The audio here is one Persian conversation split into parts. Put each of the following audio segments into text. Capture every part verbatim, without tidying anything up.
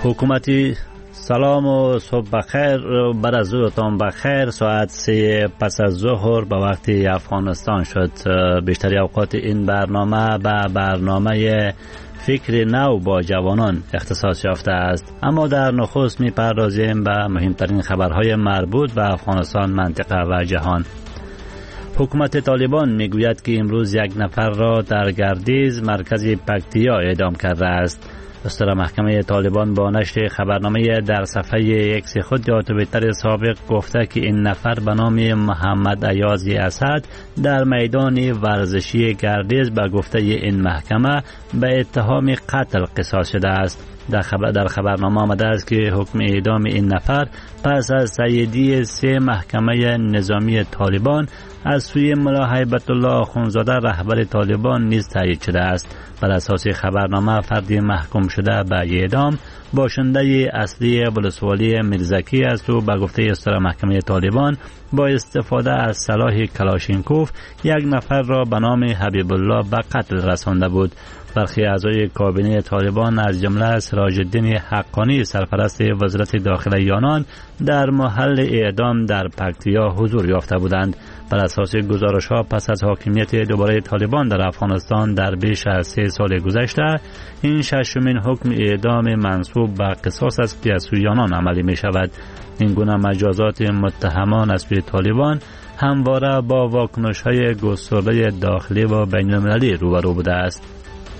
حکومتی سلام و صبح بخیر. بعد از روزتان بخیر. ساعت سه پس از ظهر به وقت افغانستان شد. بیشتری اوقات این برنامه به برنامه فکر نو با جوانان اختصاص یافته است، اما در نخست می‌پردازیم به مهمترین خبرهای مربوط به افغانستان، منطقه و جهان. حکومت طالبان میگوید که امروز یک نفر را در گردیز مرکز پکتیا اعدام کرده است. دستور محکمه طالبان با نشر خبرنامه در صفحه اکس خود در توییتر سابق گفته که این نفر به نام محمد ایاز اسد در میدان ورزشی گردیز به گفته این محکمه به اتهام قتل قصاص شده است. در خبر در خبرنامه آمده است که حکم اعدام این نفر پس از تاییدیه سه محکمه نظامی طالبان از سوی ملا هیبت الله آخونزاده رهبر طالبان نیز تایید شده است. بر اساس خبرنامه فردی محکوم شده به اعدام باشنده اصلی ولسوالی میرزکی است و به گفته دستور محکمه طالبان با استفاده از سلاح کلاشینکوف یک نفر را به نام حبیب الله به قتل رسانده بود. برخی اعضای کابینه طالبان از جمله سراج الدین حقانی سرپرست وزارت داخله یانان در محل اعدام در پکتیا حضور یافته بودند. بر اساس گزارش‌ها پس از حاکمیت دوباره طالبان در افغانستان در بیش از سه سال گذشته، این ششمین حکم اعدام منسوب به قصاص است که از سوی یانان عملی می شود. این گونه مجازات متهمان از سوی طالبان همواره با واکنش‌های گسترده داخلی و بین‌المللی روبرو بوده است.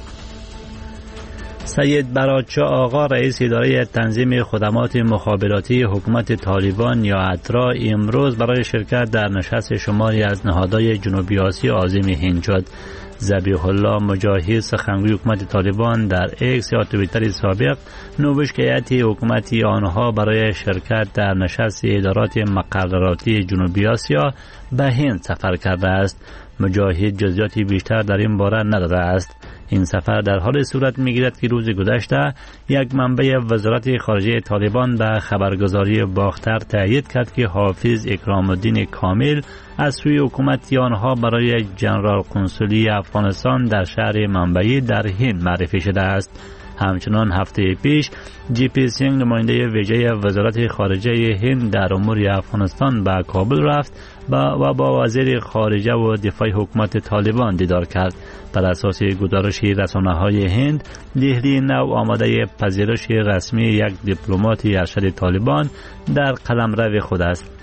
سید برادشاه آقا رئیس اداره تنظیم خدمات مخابراتی حکومت طالبان یا اترا امروز برای شرکت در نشست شماری از نهادهای جنوبی آسیا عازم هند شد. ذبیح الله مجاهد سخنگوی حکومت طالبان در ایکس یا توییتر سابق نوشت که هیئت حکومتی آنها برای شرکت در نشست ادارات مقرراتی جنوبی آسیا به هند سفر کرده است. مجاهد جزئیاتی بیشتر در این باره نداده است. این سفر در حال صورت میگیرد که روز گذشته یک منبع وزارت خارجه طالبان به خبرگزاری باختر تایید کرد که حافظ اکرام الدین کامل از سوی حکومت آنها برای جنرال کنسولی افغانستان در شهر منبعی در هند معرفی شده است. همچنان هفته پیش جی پی سینگ نماینده ویژه وزارت خارجه هند در امور افغانستان به کابل رفت و با وزیر خارجه و دفاع حکومت طالبان دیدار کرد. بر اساس گزارش رسانه‌های هند، دهلی نو آماده پذیرش رسمی یک دیپلمات ارشد طالبان در قلمرو خود است.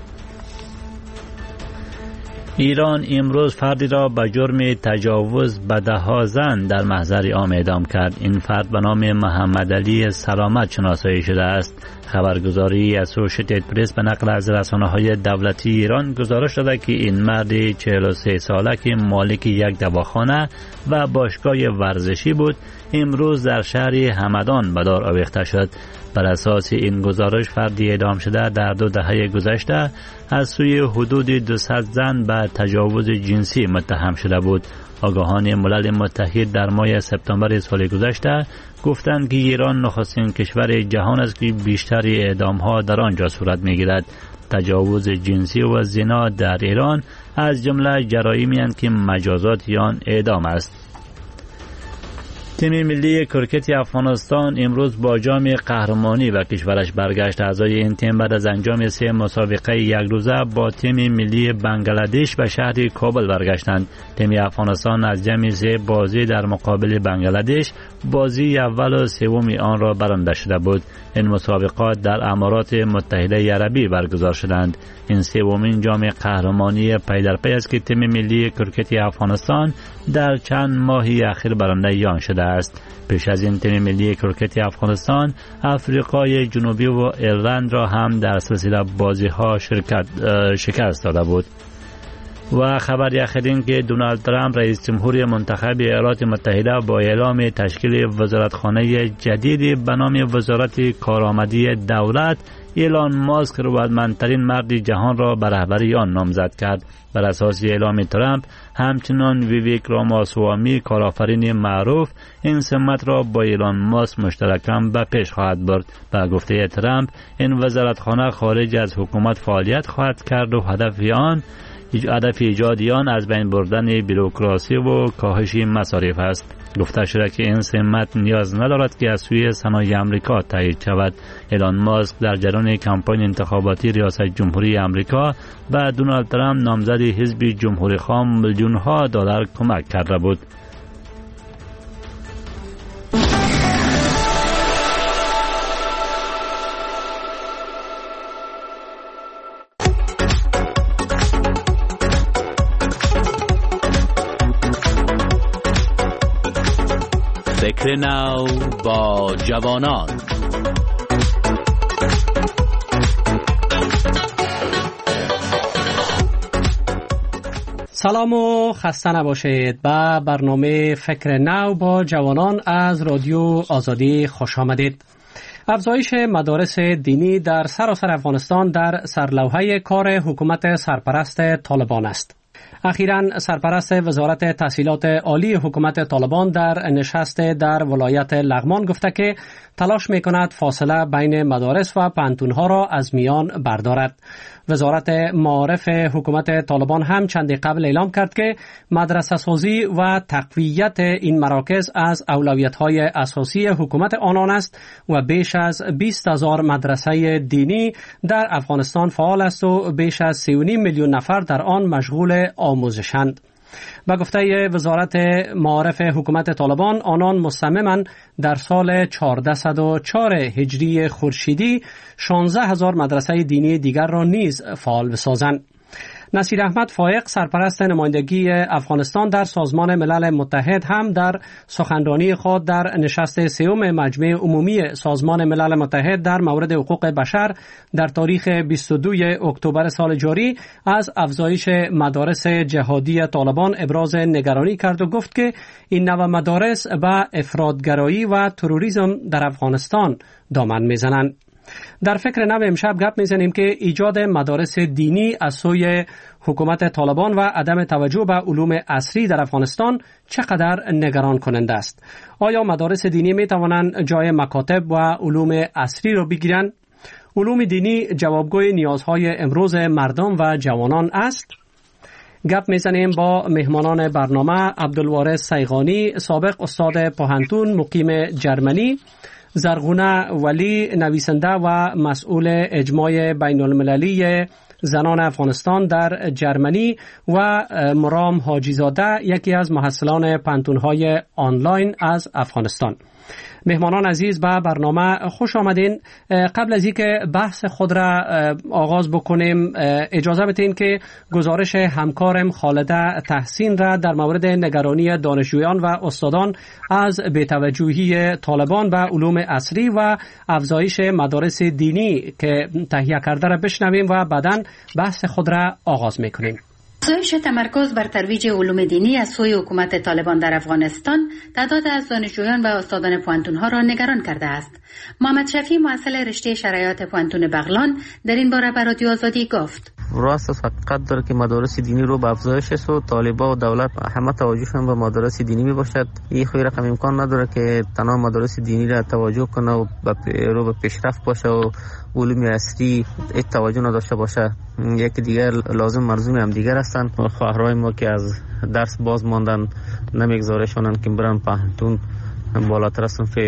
ایران امروز فردی را به جرم تجاوز به ده زن در محضر عام اعدام کرد. این فرد به نام محمد علی سلامت شناسایی شده است. خبرگزاری اسوشییتد پرس به نقل از رسانه‌های دولتی ایران گزارش داده که این مرد چهل و سه ساله که مالک یک دواخانه و باشگاه ورزشی بود امروز در شهر همدان به دار آویخته شد. بر اساس این گزارش فردی اعدام شده در دو دهه گذشته از سوی حدود دویست زن به تجاوز جنسی متهم شده بود. آگاهان ملل متحد در ماه سپتامبر سال گذشته گفتند که ایران نخستین کشور جهان است که بیشتر اعدام ها در آنجا صورت میگیرد. تجاوز جنسی و زنا در ایران از جمله جرایمی اند که مجازات آن اعدام است. تیم ملی کرکت افغانستان امروز با جام قهرمانی و کشورش برگشت. اعضای این تیم بعد از انجام سه مسابقه یک روزه با تیم ملی بنگلادش به شهر کابل برگشتند. تیم افغانستان از جمع سه بازی در مقابل بنگلادش بازی اول و سوم آن را برنده شده بود. این مسابقات در امارات متحده عربی برگزار شدند. این سومین جام قهرمانی پی در پی است که تیم ملی کرکت افغانستان در چند ماهی اخیر برنده آن شده است. پیش از این تیم ملی کرکت افغانستان آفریقای جنوبی و ایرلند را هم در سلسله بازی ها شرکت شکست داده بود. و خبر اخیرین که دونالد ترامپ رئیس جمهور منتخب ایالات متحده با اعلام تشکیل وزارتخانه جدیدی به نام وزارت کارآمدی دولت ایلان ماسک قدرتمندترین مرد جهان را به رهبری آن نامزد کرد. بر اساس اعلام ترامپ همچنان ویویک راماسوامی کارآفرین معروف این سمت را با ایلان ماسک مشترکاً به پیش خواهد برد. به گفته ترامپ این وزارتخانه خارج از حکومت فعالیت خواهد کرد و هدف آن هدف ایجاد آن از بین بردن بوروکراسی و کاهش مصارف است. گفته شده که این سمت نیاز ندارد که از سوی صنایع آمریکا تایید شود. ایلان ماسک در جریان کمپاین انتخاباتی ریاست جمهوری آمریکا به دونالد ترامپ نامزد حزب جمهوری خواه میلیون ها دلار کمک کرده بود. فکر نو با جوانان. سلام و خسته نباشید. به برنامه فکر نو با جوانان از رادیو آزادی خوش آمدید. افزایش مدارس دینی در سراسر افغانستان در سرلوحه کار حکومت سرپرست طالبان است. اخیراً سرپرست وزارت تحصیلات عالی حکومت طالبان در نشست در ولایت لغمان گفته که تلاش می‌کند فاصله بین مدارس و پانتون‌ها را از میان بردارد. وزارت معارف حکومت طالبان هم چندی قبل اعلام کرد که مدرسه سازی و تقویت این مراکز از اولویت‌های اساسی حکومت آنان است و بیش از بیست هزار مدرسه دینی در افغانستان فعال است و بیش از سه و نیم میلیون نفر در آن مشغول آموزشند. با گفته وزارت معارف حکومت طالبان، آنان مصممند در سال چهارصد و چهار هجری خورشیدی شانزده هزار مدرسه دینی دیگر را نیز فعال بسازند. نصیر احمد فایق، سرپرست نمایندگی افغانستان در سازمان ملل متحد، هم در سخنرانی خود در نشست سوم مجمع عمومی سازمان ملل متحد در مورد حقوق بشر در تاریخ بیست و دوم اکتبر سال جاری از افزایش مدارس جهادی طالبان ابراز نگرانی کرد و گفت که این نوع مدارس به افراطگرایی و تروریسم در افغانستان دامن میزنند. در فکر نو امشب گپ میزنیم که ایجاد مدارس دینی از سوی حکومت طالبان و عدم توجه به علوم عصری در افغانستان چقدر نگران کننده است. آیا مدارس دینی می توانند جای مکاتب و علوم عصری را بگیرند؟ علوم دینی جوابگوی نیازهای امروز مردم و جوانان است؟ گپ میزنیم با مهمانان برنامه: عبدالوارث سیغانی، سابق استاد پوهنتون مقیم جرمنی، زرغونه ولی، نویسنده و مسئول اجماع بین المللی زنان افغانستان در جرمنی، و مرام حاجیزاده، یکی از محصلان پانتون‌های آنلاین از افغانستان. مهمانان عزیز، به برنامه خوش آمدین. قبل از اینکه بحث خود را آغاز بکنیم، اجازه بدین که گزارش همکارم خالده تحسین را در مورد نگرانی دانشجویان و استادان از بی‌توجهی طالبان به علوم عصری و افزایش مدارس دینی که تهیه کرده را بشنویم و بعداً بحث خود را آغاز میکنیم. افزایش تمرکز بر ترویج علوم دینی از سوی حکومت طالبان در افغانستان تعداد از دانشجویان و استادان پوهنتون‌ها را نگران کرده است. محمد شفیع، محصل رشته شرایط پوهنتون بغلان، در این باره به رادیو آزادی گفت: راست است، حقیقت داره که مدارس دینی رو به افزایش است و طالبان و دولت همه توجهشون به مدارس دینی می باشد. این خیلی رقم امکان نداره که تنها مدارس دینی را توجه کنه و رو به پیشرفت باشه و علوم عصری ات توجه نداشته باشه. یکی دیگر لازم مرزوم هم دیگر هستن. خواهرای ما که از درس باز ماندن نمیگذارشونن که برن پوهنتون بالاتر از صنف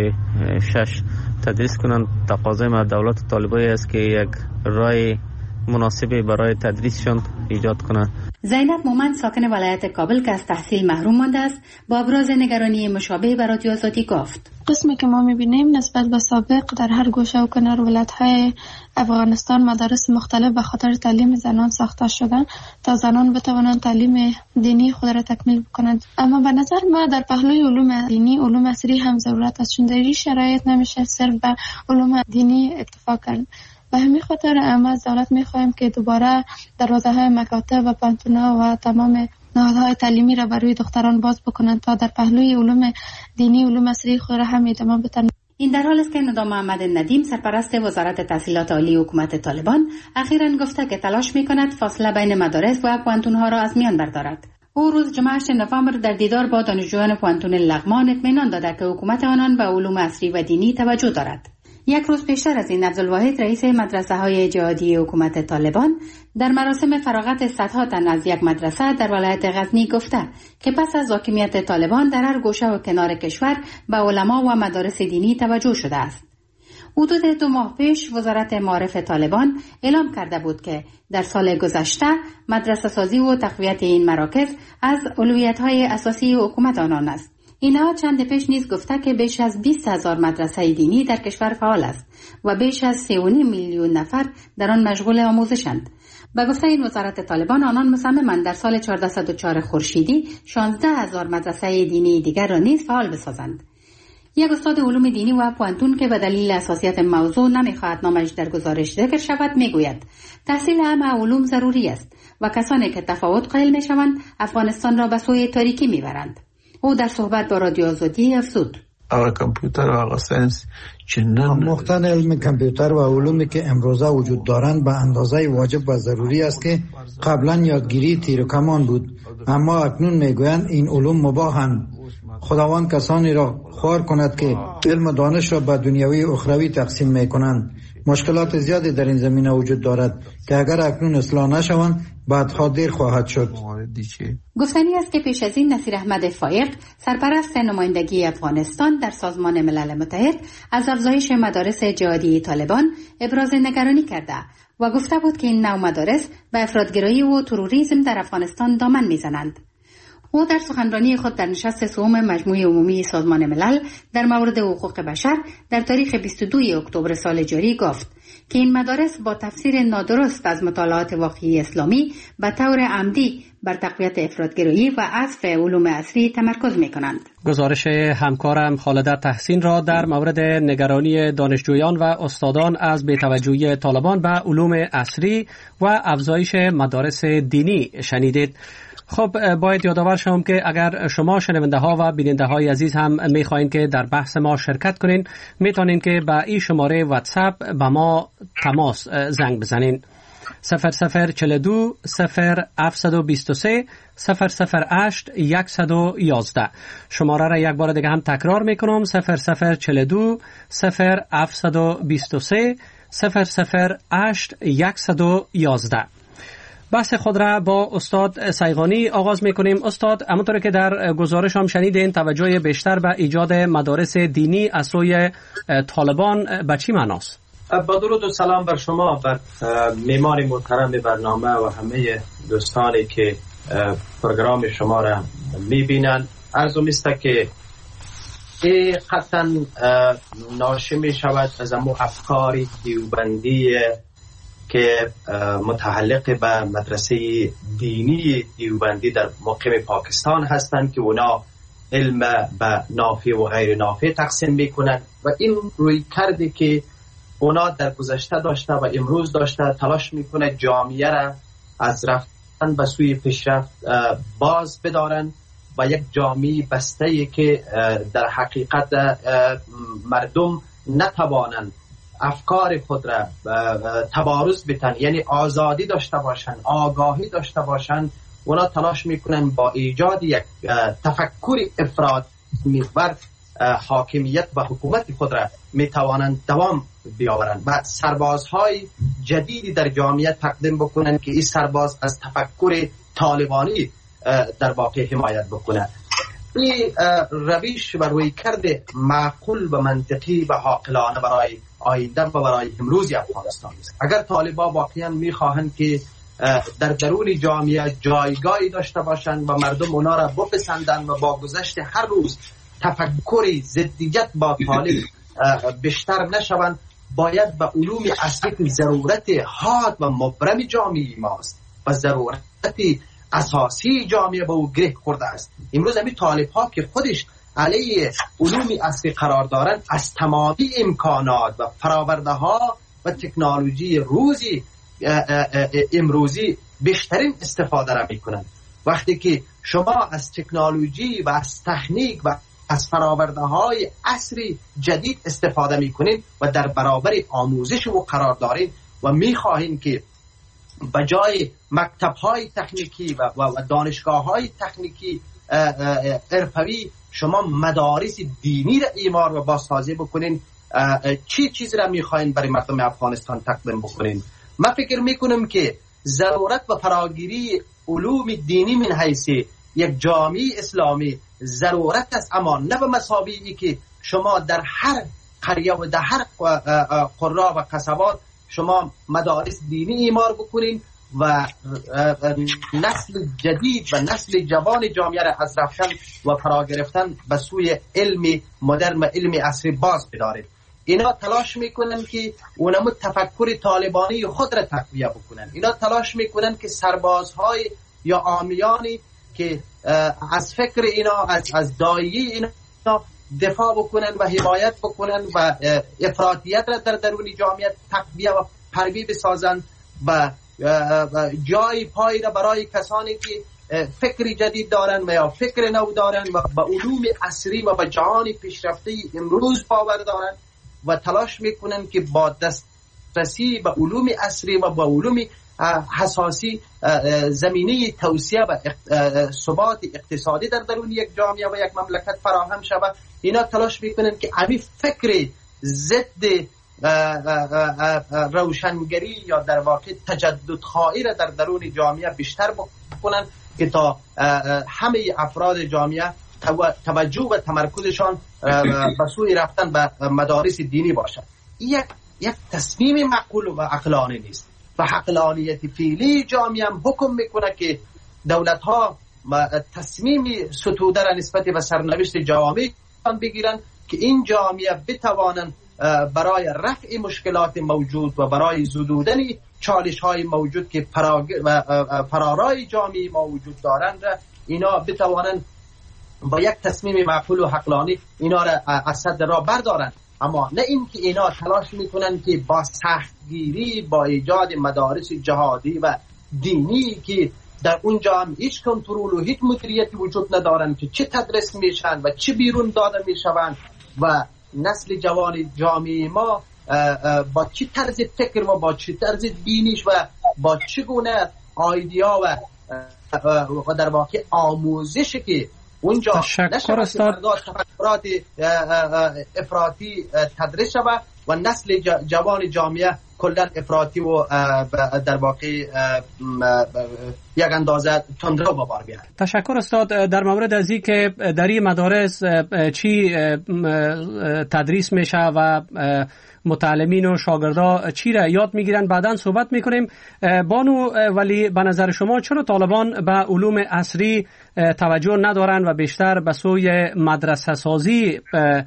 شش تدریس کنن. تقاضای ما دولت طالبایی است که یک راه مناسبی برای تدریسشون ایجاد کنه. زینب مومند، ساکن ولایت کابل که از تحصیل محروم مانده است، با ابراز نگرانی مشابه به رادیو آزادی گفت: قسمی که ما می‌بینیم نسبت به سابق در هر گوشه و کنار ولایت‌های افغانستان مدارس مختلف به خاطر تعلیم زنان ساخته شدن تا زنان بتوانند تعلیم دینی خود را تکمیل بکنند. اما به نظر ما در پهلوی علوم دینی علوم عصری هم ضرورت است، چون در این شرایط نمیشه صرف به علوم دینی اکتفا کرد. به همین خاطر اما از دولت می‌خواهیم که دوباره دروازه‌های مکاتب و پانتون‌ها و تمام نهادهای تعلیمی را برای دختران باز بکنند تا در پهلوی علوم دینی علوم عصری خود را هم ادامه بدهند. این در حال است که ندام محمد ندیم، سرپرست وزارت تحصیلات عالی حکومت طالبان، اخیراً گفته که تلاش می‌کند فاصله بین مدارس و پوهنتون‌ها را از میان بردارد. او روز جمعه هشتم نوامبر در دیدار با دانشجویان پوهنتون لغمان اطمینان داده که حکومت آنان به علوم عصری و دینی توجه دارد. یک روز پیشتر از این عبدالواحد رئیس مدرسه های جهادی حکومت طالبان در مراسم فراغت صدها تن از یک مدرسه در ولایت غزنی گفته که پس از حاکمیت طالبان در هر گوشه و کنار کشور به علما و مدارس دینی توجه شده است. حدود دو ماه پیش وزارت معارف طالبان اعلام کرده بود که در سال گذشته مدرسه سازی و تقویت این مراکز از اولویت‌های اساسی حکومت آنان است. اینها چند پیش نیز گفته که بیش از بیست هزار مدرسه دینی در کشور فعال است و بیش از سه و نیم میلیون نفر در آن مشغول آموزشند. به گفته این وزارت طالبان آنان مصممند در سال چهارصد و چهار خورشیدی شانزده هزار مدرسه دینی دیگر را نیز فعال بسازند. یک استاد علوم دینی و پوانتون که به دلیل حساسیت موضوع نمیخواهد نامش در گزارش ذکر شود میگوید تحصیل همه علوم ضروری است و کسانی که تفاوت قائل میشوند افغانستان را به سوی تاریکی میبرند. او در صحبت با رادیو آزادی افزود: هغه کامپیوتر و هغه ساینس چې نن آموختن علم کامپیوتر و علومی که امروزه وجود دارند به اندازه واجب و ضروری است که قبلا یادگیری تیر و کمان بود، اما اکنون میگویند این علوم مباحند. خداوند کسانی را خوار کند که علم و دانش را به دنیوی و اخروی تقسیم میکنند. مشکلات زیادی در این زمینه وجود دارد که اگر اکنون اصلاح نشوند بعدها دیر خواهد شد. گفتنی است که پیش از این نصیر احمد فایق سرپرست نمایندگی افغانستان در سازمان ملل متحد از افزایش مدارس جهادی طالبان ابراز نگرانی کرده و گفته بود که این نوع مدارس به افراطگرایی و تروریسم در افغانستان دامن میزنند. او در سخنرانی خود در نشست سوم مجموعه عمومی سازمان ملل در مورد حقوق بشر در تاریخ بیست و دو اکتبر سال جاری گفت که این مدارس با تفسیر نادرست از مطالعات واقعی اسلامی به طور عمدی بر تقویت افراطگرایی و عصف علوم عصری تمرکز می‌کنند. گزارش همکارم خالده تحسین را در مورد نگرانی دانشجویان و استادان از بی‌توجهی طالبان به علوم عصری و افزایش مدارس دینی شنیدید. خب باید یادآور شوم که اگر شما شنونده ها و بیننده های عزیز هم میخواین که در بحث ما شرکت کنین، میتونین که به این شماره واتساپ به ما تماس زنگ بزنین: صفر صفر چهل و دو صفر هفتصد و بیست و سه صفر صفر هشت صد و یازده. شماره را یک بار دیگه هم تکرار میکنم: صفر صفر چهل و دو صفر هفتصد و بیست و سه صفر صفر هشت صد و یازده. بحث خود را با استاد سیغانی آغاز میکنیم. استاد، همونطور که در گزارش هم شنیدین توجه بیشتر به ایجاد مدارس دینی از سوی طالبان به چی معناست؟ با درود و سلام بر شما، بر معمار محترم برنامه و همه دوستانی که پروگرام شما را میبینن. عرض میسته که این قطعا ناشی می شود از امو افکار دیوبندی که متعلق به مدرسه دینی دیوبندی در مقیم پاکستان هستند که اونا علم به نافع و غیر نافع تقسیم میکنند و این روی کرده که اونا در گذشته داشته و امروز داشته تلاش میکنه جامعه را از رفتن به سوی پیشرفت باز بدارن و یک جامعه بسته که در حقیقت مردم نتوانند افکار خود را تبارز بتن، یعنی آزادی داشته باشن، آگاهی داشته باشن. اونا تلاش میکنن با ایجاد یک تفکر افراد محور حاکمیت و حکومت خود را میتوانند دوام بیاورند و سربازهای جدیدی در جامعه تقدیم بکنند که این سرباز از تفکر طالبانی در واقع حمایت بکنه. این روش و رویکرد معقول و منطقی و عاقلانه برای آینده و برای امروز افغانستان است. اگر طالبان واقعا میخواهند که در درون جامعه جایگاهی داشته باشند و مردم اونا را بپسندند و با گذشت هر روز تفکر ضدیت با طالب بیشتر نشوند، باید به علوم اصلی که ضرورت حاد و مبرم جامعه ماست و ضرورت اساسی جامعه به او گره خورده است. امروز همین طالب ها که خودش علیه علوم اصلی قرار دارند از تمامی امکانات و فراورده ها و تکنولوژی روزی امروزی بیشترین استفاده را میکنند. وقتی که شما از تکنولوژی و از تکنیک و از فراورده های عصری جدید استفاده میکنید و در برابر آموزش و قرار دارید و میخواهید که بجای مکتب های تکنیکی و, و دانشگاه های تکنیکی حرفوی شما مدارس دینی را ایمار و بازسازی بکنین، چی چیز را میخواین برای مردم افغانستان تقدیم بکنین. من فکر میکنم که ضرورت و فراگیری علوم دینی من حیث یک جامعه اسلامی ضرورت است، اما نه به مسابقی که شما در هر قریه و در هر قرا و قصبات شما مدارس دینی ایمار بکنین و نسل جدید و نسل جوان جامعه را از رفتن و فرا گرفتن به سوی علم مدرن و علم عصری باز بدارید. اینا تلاش میکنن که اونمو تفکر طالبانی خود را تقویه بکنن. اینا تلاش میکنن که سربازهای یا عامیانی که از فکر اینا از از دایه اینا دفاع بکنن و حمایت بکنن و افراطیت را در درون جامعه تقویه و پروی بسازن و جای پای را برای کسانی که فکر جدید دارن و یا فکر نو دارن و به علوم عصری و به جهان پیشرفته امروز باور دارن و تلاش میکنن که با دسترسی به علوم عصری و با علوم حساسی زمینه توسعه و ثبات اقتصادی در درون یک جامعه و یک مملکت فراهم شود. اینا تلاش میکنن که همین فکر ضد روشنگری یا در واقع تجدد خواهی را در درون جامعه بیشتر بکنن که تا همه افراد جامعه توجه و تمرکزشان به سوی رفتن به مدارس دینی باشد. یک یک تصمیم معقول و عقلانی نیست و عقلانیت فعلی جامعه هم حکم میکنه که دولت ها تصمیم ستوده را نسبت به سرنوشت جامعه بگیرن که این جامعه بتوانند برای رفع مشکلات موجود و برای زدودن چالش های موجود که فرارای جامعه موجود دارند اینا بتوانند با یک تصمیم معقول و عقلانی اینا را از صد راه بردارن. اما نه این که اینا تلاش میکنن که با سختگیری با ایجاد مدارس جهادی و دینی که در اونجا هم هیچ کنترل و هیچ مدیریتی وجود ندارن که چه تدریس میشن و چه بیرون داده میشون و نسل جوان جامعه ما با چه طرز فکر و با چه طرز دینیش و با چگونه ایدیا و و در واقع آموزش که اونجا تشکر استاد تفکرات افراطی تدریس شود و نسل جوان جامعه کلا افراطی و در واقع یک اندازه تندرو به بار بیارد. تشکر استاد. در مورد از این که در این مدارس چی تدریس میشه و متعلمین و شاگردا چی را یاد میگیرن بعداً صحبت میکنیم. بانو ولی به نظر شما چرا طالبان به علوم عصری توجه ندارن و بیشتر به سوی مدرسه سازی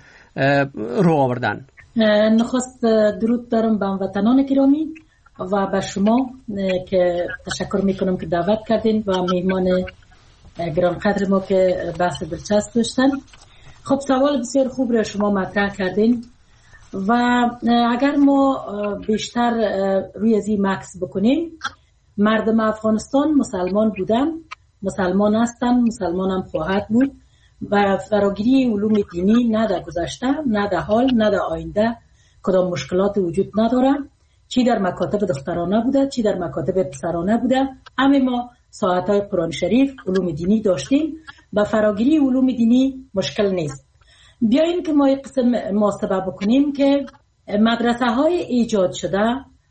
رو آوردن؟ نخست درود دارم به هموطنان گرامی و به شما که تشکر میکنم که دعوت کردین و میهمان گرانقدر ما که بحث دلچسب داشتن. خب سوال بسیار خوب را شما مطرح کردین و اگر ما بیشتر روی از این مکس بکنیم، مردم افغانستان مسلمان بودن، مسلمان هستن، مسلمان هم خواهد بود و فراگیری علوم دینی نه در گذشته نه در حال نه در آینده کدام مشکلات وجود نداره، چی در مکاتب دخترانه بوده چی در مکاتب پسرانه بوده. همه ما ساعتهای قرآن شریف علوم دینی داشتیم و فراگیری علوم دینی مشکل نیست. بیاییم که ما یک قسم محاسبه بکنیم که مدرسه های ایجاد شده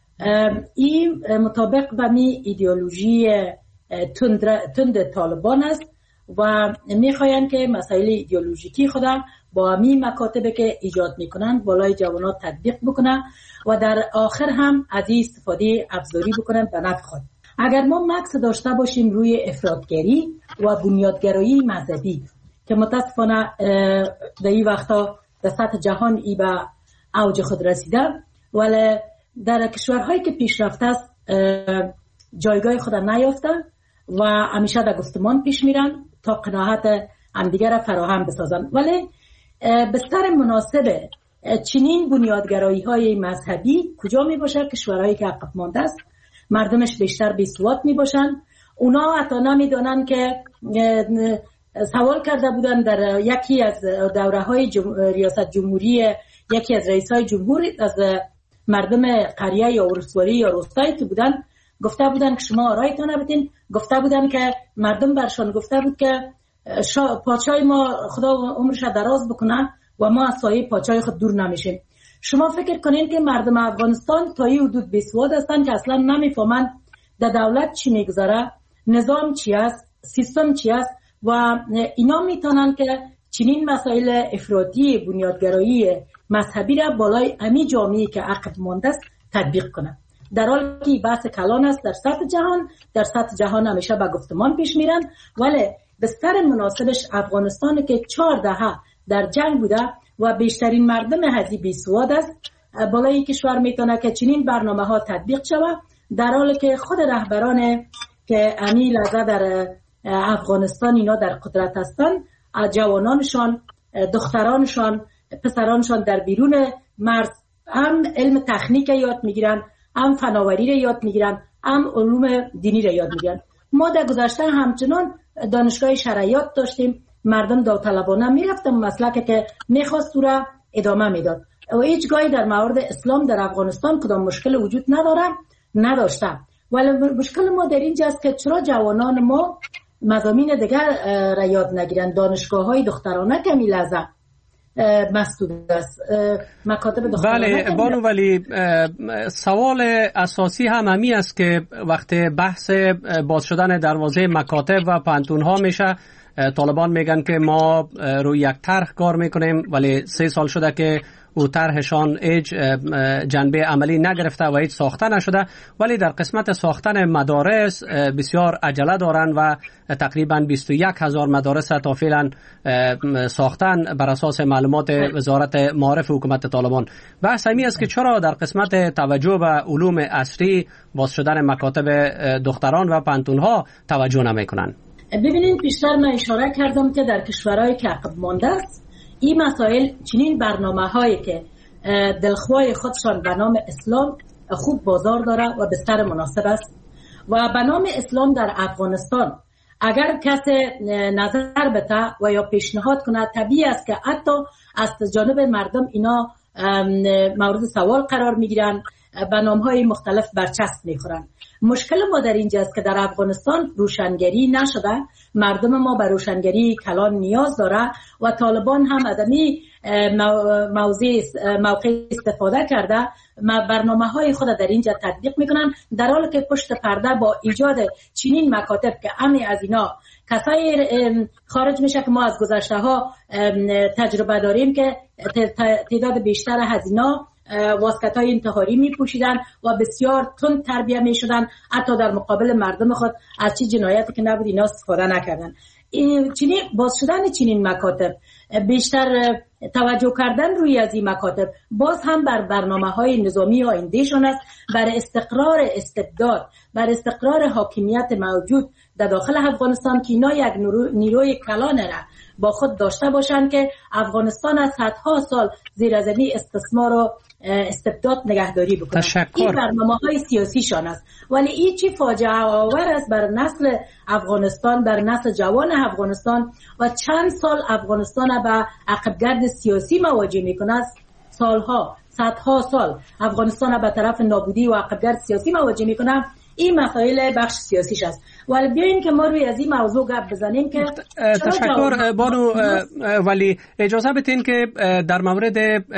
این مطابق به می ایدئولوژی تند, تند طالبان است و میخواین که مسائل ایدئولوژیکی خدا با همین مکاتب که ایجاد میکنن بالای جوانات تطبیق بکنن و در آخر هم از این استفاده افزاری بکنن به نفع خود. اگر ما مکس داشته باشیم روی افراطگری و بنیادگرایی مذهبی که متاسفانه در این وقتا در سطح جهان ای به اوج خود رسیده، ولی در کشورهایی که پیشرفته است جایگاه خود نیافته و همیشه در گفتمان پیش میرن تا قناعت همدیگر را فراهم بسازن. ولی بستر مناسب چنین بنیادگرایی های مذهبی کجا می باشه؟ کشورهایی که عقب مانده است، مردمش بیشتر بی‌سواد می باشن. اونا حتی نمیدونن که سوال کرده بودن در یکی از دوره های جم... ریاست جمهوری یکی از رئیس های جمهور از مردم قریه یا ولسوالی یا روستایی که بودن، گفته بودن که شما رایتون بدین، گفته بودن که مردم برشان گفته بود که شا... پادشاه ما خدا عمرش دراز بکنه و ما از سایه پادشاه خود دور نمیشیم. شما فکر کنین که مردم افغانستان تا این حدود بیسواد هستند که اصلا نمیفهمند در دولت چی میگذاره، نظام چی است، سیستم چی است و اینا میتونن که چنین مسائل افراطی بنیادگرایی مذهبی را بالای امی جامعه‌ای که عقب مانده است تطبیق کنند. در حالی که بحث کلان است در سطح جهان، در سطح جهان همیشه به گفتمان پیش میرن، ولی بستر مناسبش افغانستان که چهار دهه در جنگ بوده و بیشترین مردم هزی بیسواد است، بالای کشور میتونه که چنین برنامه ها تطبیق شود، در حالی که خود رهبران که امی لحظه در افغانستان اینا در قدرت هستن، جوانانشان، دخترانشان، پسرانشان در بیرون مرز هم علم تکنیک یاد میگیرن، هم فناوری را یاد میگیرن، هم علوم دینی را یاد میگیرن. ما در گذشته همچنان دانشگاه شرعیات داشتیم، مردم داوطلبانه میرفتن مسلک که میخواست او را ادامه میداد و هیچ گاهی در مورد اسلام در افغانستان کدام مشکل وجود نداره نداشته. ولی مشکل ما در اینجا است که چرا جوانان ما مضامین دیگر را یاد نگیرن؟ دانشگاه های دخترانه کمی لحظه مسدود است، مکاتب دخترانه. بله بانو، ولی سوال اساسی هم همی است که وقتی بحث باز شدن دروازه مکاتب و پانتون ها میشه، طالبان میگن که ما روی یک طرح کار میکنیم، ولی سه سال شده که او طرحشان هیچ جنبه عملی نگرفته و هیچ ساخته نشده، ولی در قسمت ساختن مدارس بسیار عجله دارن و تقریبا بیست و یک هزار مدارس تا فعلا ساختن بر اساس معلومات وزارت معارف حکومت طالبان. بحث همی است که چرا در قسمت توجه به علوم عصری باز شدن مکاتب دختران و پانتون ها توجه نمیکنن؟ ببینید، بیشتر من اشاره کردم که در کشورهای که عقب مانده است این مسائل چنین برنامه هایی که دلخواه خودشان به نام اسلام خوب بازار داره و بستر مناسب است و به نام اسلام در افغانستان اگر کسی نظر بده و یا پیشنهاد کنه، طبیعی است که حتی از جانب مردم اینا مورد سوال قرار میگیرن، به نامهای مختلف برچسب میخورن. مشکل ما در اینجا است که در افغانستان روشنگری نشده، مردم ما به روشنگری کلان نیاز داره و طالبان هم ادمی موضوع موقع استفاده کرده برنامه های خود در اینجا تطبیق میکنن، در حالی که پشت پرده با ایجاد چنین مکاتب که امی از اینا کسایی خارج میشه که ما از گذشته ها تجربه داریم که تعداد بیشتر از اینا واسکت های انتحاری می پوشیدن و بسیار تند تربیه می شدن، حتی در مقابل مردم خود از چی جنایتی که نبود اینا استفاده نکردن. چنین باز شدن چنین مکاتب، بیشتر توجه کردن روی از این مکاتب باز هم بر برنامه های نظامی آیندهشان است، بر استقرار استبداد، بر استقرار حاکمیت موجود در داخل افغانستان که اینا یک نیروی کلانه را با خود داشته باشند که افغانستان از صدها سال زیر از این استثمار و استبداد نگهداری بکنند. این برنامه‌های سیاسیشان است، ولی این چی فاجعه آور است بر نسل افغانستان، بر نسل جوان افغانستان و چند سال افغانستان به عقبگرد سیاسی مواجه می‌کند. سالها، صدها سال افغانستان به طرف نابودی و عقبگرد سیاسی مواجه می‌کند. این مسائل بخش سیاسیش است. ولی بیاین که ما روی از این موضوع گپ بزنیم که تشکر بانو، ولی اجازه بدین که در مورد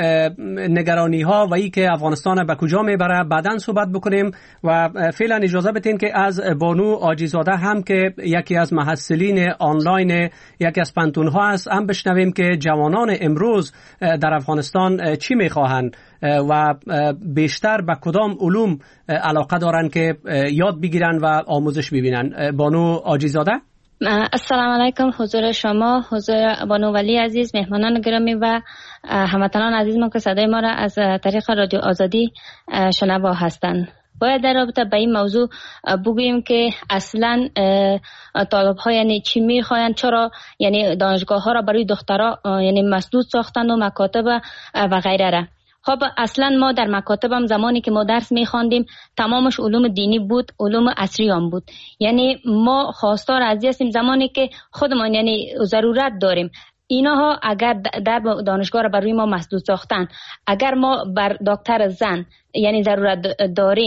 نگرانی ها و ای که افغانستان به کجا میبره بعداً صحبت بکنیم و فعلا اجازه بدین که از بانو آجیزاده هم که یکی از محصلین آنلاین یکی از پانتون ها است هم بشنویم که جوانان امروز در افغانستان چی میخواهند و بیشتر به کدام علوم علاقه دارن که یاد بگیرن و آموزش ببینن. بانو آجیزاده. السلام علیکم حضور شما، حضور بانو ولی عزیز، مهمانان گرامی و هموطنان عزیز ما که صدای ما را از طریق رادیو آزادی شنوا هستند. باید در رابطه با این موضوع بگوییم که اصلا طالب ها یعنی چی میخواین، چرا یعنی دانشگاه ها را برای دخترها یعنی مسدود ساختند و مکاتب و غیره را. خب اصلا ما در مکاتبم زمانی که ما درس میخواندیم تمامش علوم دینی بود، علوم عصری هم بود. یعنی ما خواستار از هستیم زمانی که خودمان یعنی ضرورت داریم. اینها اگر در دانشگاه را برای ما مسدود ساختن، اگر ما بر دکتر زن یعنی ضرورت داریم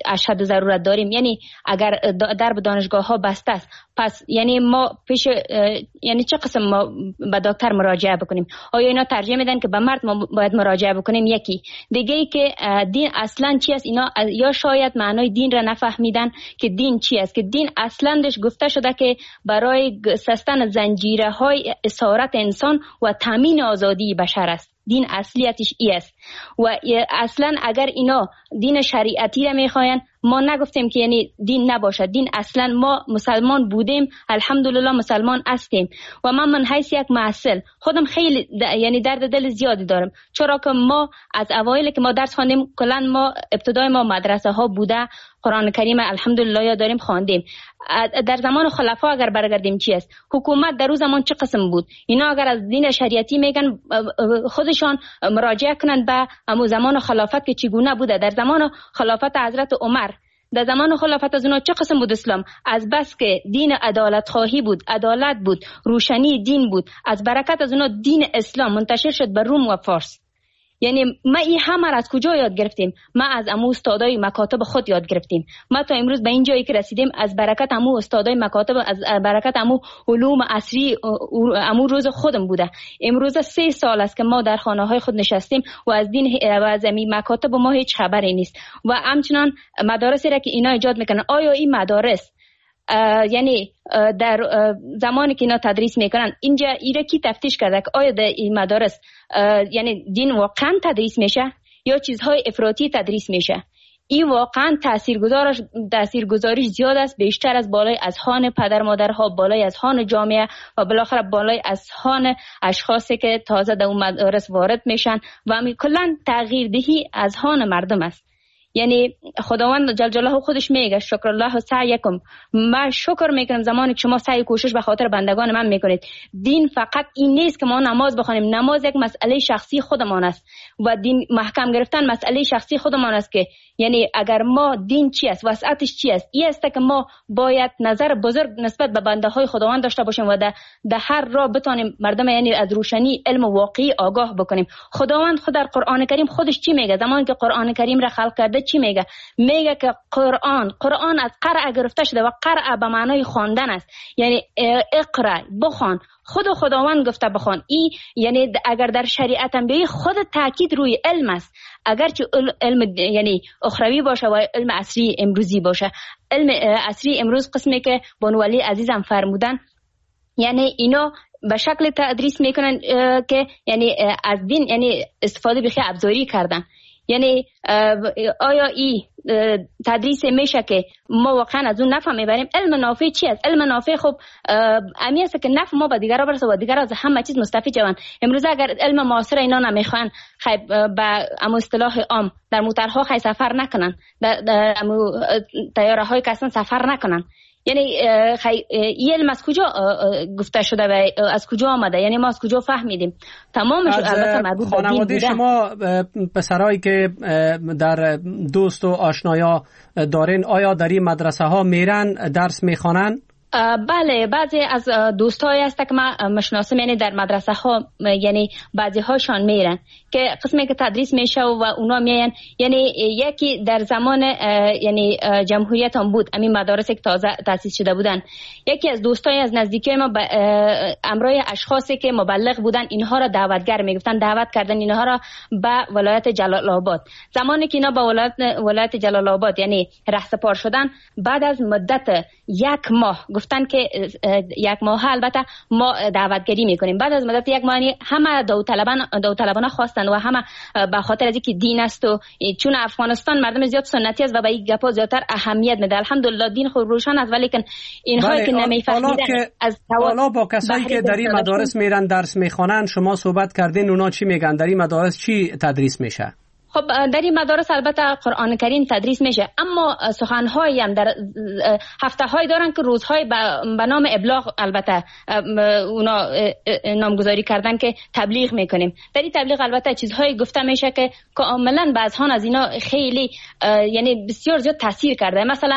اشد ضرورت داریم، یعنی اگر درب دانشگاه ها بسته است، پس یعنی ما پیش یعنی چه قسم ما به دکتر مراجعه بکنیم؟ آیا اینا ترجیح میدن که به مرد ما باید مراجعه بکنیم؟ یکی دیگه ای که دین اصلا چی است، اینا یا شاید معنای دین را نفهمیدن که دین چی است، که دین اصلا دش گفته شده که برای سستن زنجیره های اسارت انسان و تامین آزادی بشر است. دین اصلیتش ای است و اصلا اگر اینا دین شریعتی را میخواین، ما نگفتیم که یعنی دین نباشه. دین اصلا ما مسلمان بودیم، الحمدلله مسلمان هستیم و من من حیث یک محصل خودم خیلی یعنی درد دل زیادی دارم، چرا که ما از اوایل که ما درس خواندیم کلا ما ابتدای ما مدرسه ها بوده، قرآن کریم الحمدلله یا داریم خواندیم. در زمان خلفا اگر برگردیم چی است؟ حکومت در اون زمان چه قسم بود؟ اینا اگر از دین شریعتی میگن خودشان مراجعه کنند به امو زمان خلافت که چگونه بوده. در زمان خلافت حضرت عمر، در زمان خلافت از اونا چه قسم بود اسلام؟ از بس که دین عدالت خواهی بود، عدالت بود، روشنی دین بود، از برکت از اونا دین اسلام منتشر شد به روم و فارس. یعنی ما این همه از کجا یاد گرفتیم؟ ما از امو استادای مکاتب خود یاد گرفتیم. ما تا امروز به این جایی که رسیدیم از برکت امو استادای مکاتب، از برکت امو علوم عصری امو روز خودم بوده. امروز سه سال است که ما در خانه های خود نشستیم و از دین و از این مکاتب ما هیچ خبری نیست و همچنان مدارسی را که اینا ایجاد میکنن، آیا این مدارس یعنی در زمانی که اینا تدریس میکنن اینجا ایره کی تفتیش کرده که آیا در این مدارس یعنی دین واقعا تدریس میشه یا چیزهای افراطی تدریس میشه؟ این واقعا تاثیرگذارش تاثیرگذاریش زیاد است، بیشتر از بالای اذهان پدر مادرها، بالای اذهان جامعه و بالاخره بالای اذهان اشخاصی که تازه در اون مدارس وارد میشن و همین کلا تغییر دهی اذهان مردم است. یعنی خداوند جل جلاله خودش میگه شکر الله سعیکم، من شکر میکنم زمانی که شما سعی کوشش به خاطر بندگان من میکنید. دین فقط این نیست که ما نماز بخوانیم، نماز یک مسئله شخصی خودمان است و دین محکم گرفتن مسئله شخصی خودمان است که یعنی اگر ما دین چی است، وسعتش چی است، این است که ما باید نظر بزرگ نسبت به بنده های خداوند داشته باشیم و در هر راه بتونیم مردم یعنی از روشنی علم واقعی آگاه بکنیم. خداوند خود در قرآن کریم خودش چی میگه؟ زمانی که قرآن کریم را خلق کرده چی میگه؟ میگه که قرآن قرآن از قرأ گرفته شده و قرأ به معنای خواندن است، یعنی اقرا بخوان. خود خداوند گفته بخوان. این یعنی اگر در شریعت هم بیایی خود تاکید روی علم است، اگرچه علم یعنی اخروی باشه و علم عصری امروزی باشه. علم عصری امروز قسمی که بانوali عزیزم فرمودن، یعنی اینا به شکل تدریس میکنن که یعنی از دین یعنی استفاده بخی ابزاری کردن. یعنی آیا این تدریس میشه که ما واقعا از اون نفع میبریم؟ علم نافع چی است؟ علم نافع خب امی است که نفع ما به دیگران برسه و دیگران از همه چیز مستفید شوند. امروز اگر علم معاصر اینا نمیخوان، خب به ام اصطلاح عام در موترها خی سفر نکنن، در طیاره های کسان سفر نکنن. یعنی این علم از کجا گفته شده و از کجا آمده؟ یعنی ما از کجا فهمیدیم؟ تمامش البته مربوط به دین بوده. شما پسرایی که در دوست و آشنایا دارین، آیا در این مدرسه ها میرن درس میخوانن؟ بله، بعضی از دوستایی هست که من مشناسم، یعنی در مدرسه ها یعنی بعضی هاشان میرن که قسمی که تدریس میشه و اونا میان. یعنی یکی در زمان یعنی جمهوریت هم بود، همین مدارسی که تازه تاسیس شده بودن، یکی از دوستای از نزدیکی ما امرای اشخاصی که مبلغ بودن اینها را دعوتگر میگفتن، دعوت کردن اینها را به ولایت جلال آباد. زمانی که اینا به ولایت ولایت جلال آباد یعنی رهسپار شدن، بعد از مدت یک ماه گفتن که یک ماه البته ما دعوتگری میکنیم. بعد از مدت یک ماه همه داوطلبان داوطلبانه خواستن و همه به خاطر از اینکه دین است و چون افغانستان مردم زیاد سنتی است و به این گپا زیادتر اهمیت میده. الحمدلله دین خود روشن است، ولی که اینها که نمیفهمیدن از حالا با کسایی که در این مدارس میرن درس میخوانن شما صحبت کردین، اونا چی میگن؟ در این مدارس چی تدریس میشه؟ خب در این مدارس البته قرآن کریم تدریس میشه، اما سخنهایی هم در هفته های دارن که روزهای به نام ابلاغ البته اونا نامگذاری کردن که تبلیغ میکنیم. در این تبلیغ البته چیزهایی گفته میشه که کاملا بعضها از اینا خیلی یعنی بسیار زیاد تاثیر کرده. مثلا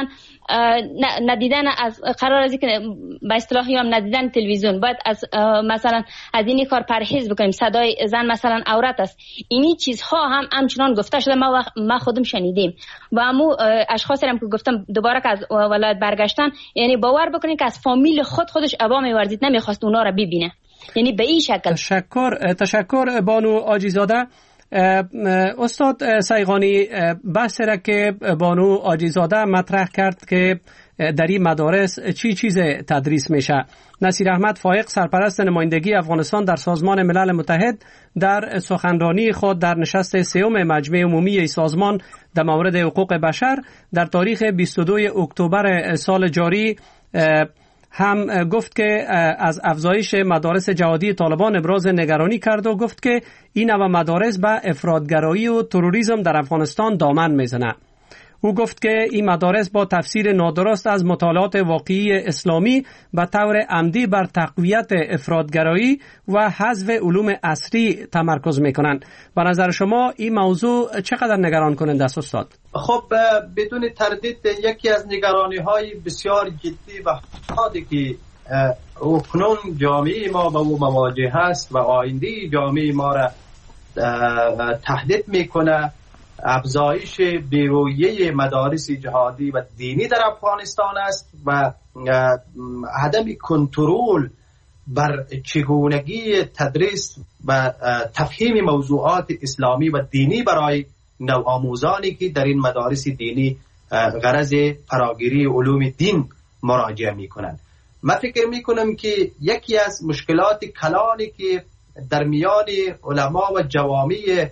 ندیدن از قرار از که به اصطلاح هم ندیدن تلویزیون، باید از مثلا از این کار پرهیز بکنیم. صدای زن مثلا عورت است، اینی چیزها هم همچنان گفته شده، ما ما خودم شنیدیم. و امو اشخاصی هم که گفتم دوباره که از ولایت برگشتن، یعنی باور بکنید که از فامیل خود خودش ابا می‌ورزید، نمیخواست اونا را ببینه، یعنی به این شکل. تشکر تشکر بانو آجیزاده. استاد سیغانی، بحث را که بانو آجیزاده مطرح کرد که در این مدارس چی چیز تدریس میشه، نصیر احمد فایق سرپرست نمایندگی افغانستان در سازمان ملل متحد در سخنرانی خود در نشست سوم مجمع عمومی سازمان در مورد حقوق بشر در تاریخ بیست و دوم اکتبر سال جاری هم گفت که از افزایش مدارس جهادی طالبان ابراز نگرانی کرد و گفت که این نوع مدارس به افراطگرایی و تروریسم در افغانستان دامن میزنه. او گفت که این مدارس با تفسیر نادرست از مطالعات واقعی اسلامی به طور عمدی بر تقویت افراطگرایی و حذف علوم عصری تمرکز میکنند. به نظر شما این موضوع چقدر نگران کننده است استاد؟ خب بدون تردید یکی از نگرانی های بسیار جدی و حادی که اکنون جامعه ما با او مواجه هست و آینده جامعه ما را تهدید میکنه، افزایش بیرویه مدارس جهادی و دینی در افغانستان است و عدم کنترل بر چگونگی تدریس و تفهیم موضوعات اسلامی و دینی برای نوآموزانی که در این مدارس دینی غرض فراگیری علوم دین مراجعه می کنند. من فکر می کنم که یکی از مشکلات کلانی که در میان علما و جوامع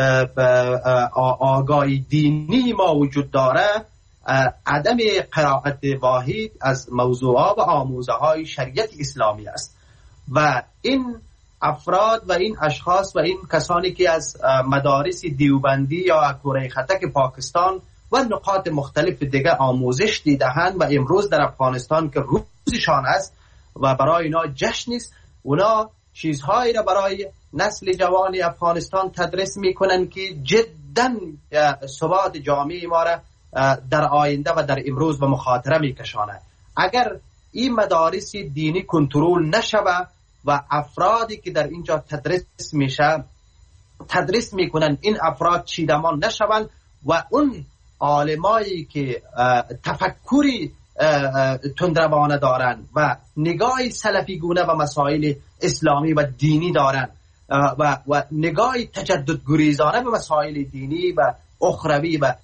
آگاهی دینی ما وجود داره عدم قرائت واحد از موضوعات و آموزه های شریعت اسلامی است و این افراد و این اشخاص و این کسانی که از مدارس دیوبندی یا کره خطک پاکستان و نقاط مختلف دیگه آموزش دیدهند و امروز در افغانستان که روزشان است و برای اینا جشن است، اونا چیزهایی را برای نسل جوان افغانستان تدریس میکنن که جدا ثبات جامعه ما را در آینده و در امروز به مخاطره میکشانه. اگر این مدارس دینی کنترل نشود و افرادی که در اینجا تدریس میشه تدریس میکنن این افراد چیدمان نشوند و اون عالمایی که تفکری تندروانه دارن و نگاه سلفی گونه و مسائل اسلامی و دینی دارن و, و نگاه تجدد گریزانه به مسائل دینی و اخروی و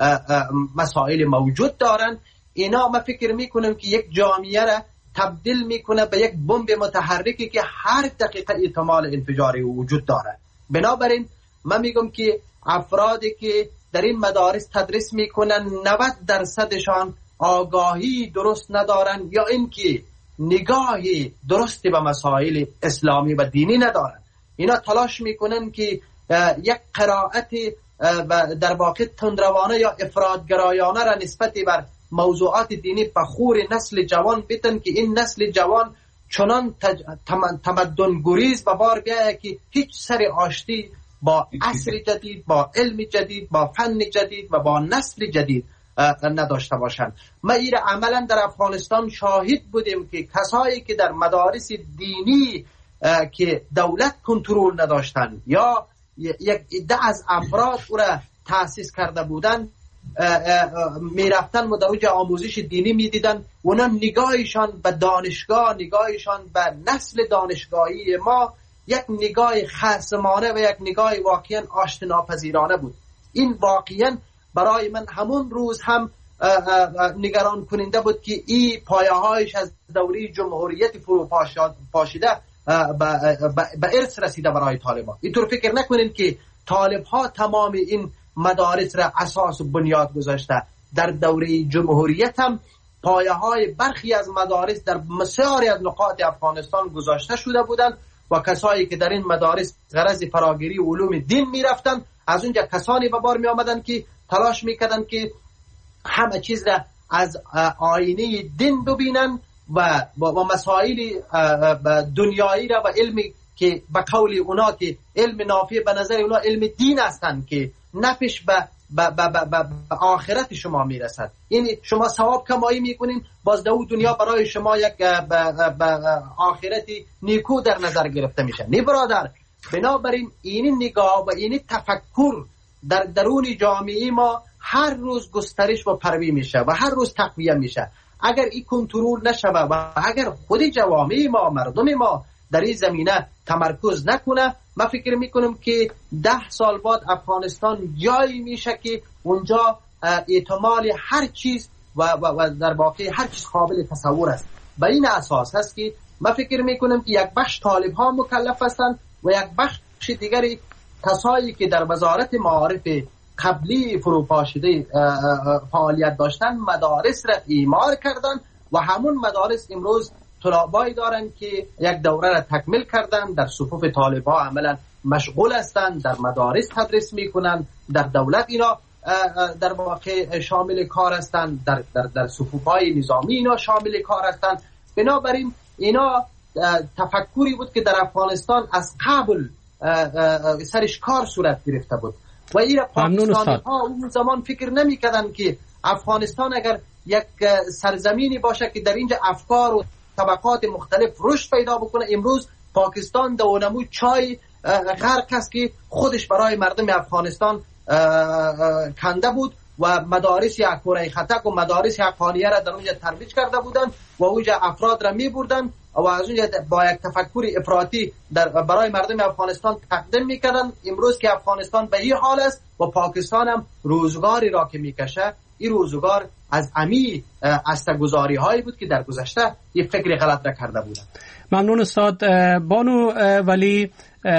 مسائل موجود دارن، اینا ما فکر میکنم که یک جامعه را تبدیل میکنه به یک بمب متحرکی که هر دقیقه احتمال انفجاری وجود داره. بنابراین من میگم که افرادی که در این مدارس تدریس میکنن نود درصدشان آگاهی درست ندارن یا اینکه نگاهی درستی به مسائل اسلامی و دینی ندارن. اینا تلاش میکنن که یک قرائت در واقع تندروانه یا افراطگرایانه را نسبت بر موضوعات دینی به خور نسل جوان بدن که این نسل جوان چنان تمدن گریز به بار بیاید که هیچ سر آشتی با عصر جدید، با علم جدید، با فن جدید و با نسل جدید نداشته باشند. ما ایره عملا در افغانستان شاهد بودیم که کسایی که در مدارس دینی که دولت کنترل نداشتن یا یک عده از افراد او را تأسیس کرده بودن میرفتن مدرج آموزش دینی میدیدن، اونا نگاهشان به دانشگاه، نگاهشان به نسل دانشگاهی ما یک نگاه خصمانه و یک نگاه واقعا آشتیناپذیرانه بود. این واقعا برای من همون روز هم نگران کننده بود که این پایه‌هایش از دوره جمهوریت فرو پاشیده به ارث رسیده برای طالبان. اینطور فکر نکنین که طالب ها تمام این مدارس را اساس و بنیاد گذاشته. در دوره جمهوریت هم پایه های برخی از مدارس در بسیاری از نقاط افغانستان گذاشته شده بودند و کسایی که در این مدارس غرض فراگیری علوم دین می رفتن از اونجا کسانی به بار می آمدن که تلاش می کردن که همه چیز را از آینه دین ببینن و و مسائل دنیایی را و علمی که به قول اونا که علم نافع به نظر اونا علم دین هستند که نفش به به آخرت شما میرسد. یعنی شما ثواب کمایی میکنین، باز در دنیا برای شما یک آخرتی نیکو در نظر گرفته میشه. نی برادر، بنابراین این نگاه و این تفکر در درون جامعه ما هر روز گسترش و پروی میشه و هر روز تقویه میشه. اگر این کنترل نشه و اگر خود جوامع ما، مردم ما در این زمینه تمرکز نکنه، من فکر میکنم که ده سال بعد افغانستان جایی میشه که اونجا احتمال هر چیز و, و, و در واقع هر چیز قابل تصور است. به این اساس هست که من فکر میکنم که یک بخش طالب ها مکلف هستند و یک بخش دیگری کسایی که در وزارت معارف قبلی فروپاشیده فعالیت داشتن مدارس را ایمار کردن و همون مدارس امروز طلابایی دارن که یک دوره را تکمیل کردن، در صفوف طالبا عملا مشغول هستند، در مدارس تدریس میکنن، در دولت اینا در واقع شامل کار هستند، در در در صفوف‌های نظامی اینا شامل کار هستند. بنابراین اینا تفکری بود که در افغانستان از قبل سرش کار صورت گرفته بود و اینا پاکستانی ها اون زمان فکر نمی کردن که افغانستان اگر یک سرزمینی باشه که در اینجا افکار و طبقات مختلف رشد پیدا بکنه. امروز پاکستان در اونموی چای غرق است که خودش برای مردم افغانستان کنده بود و مدارس اکوره خطک و مدارس حقانیه را در اونجا ترویج کرده بودن و اونجا افراد را می بردن و از اونجا با یک تفکر افراطی در برای مردم افغانستان تقدیم میکردن. امروز که افغانستان به این حال است و پاکستان هم روزگاری را که میکشه، این روزگار از امی استگذاری هایی بود که در گذشته یک فکر غلط را کرده بودن. ممنون استاد. بانو ولی،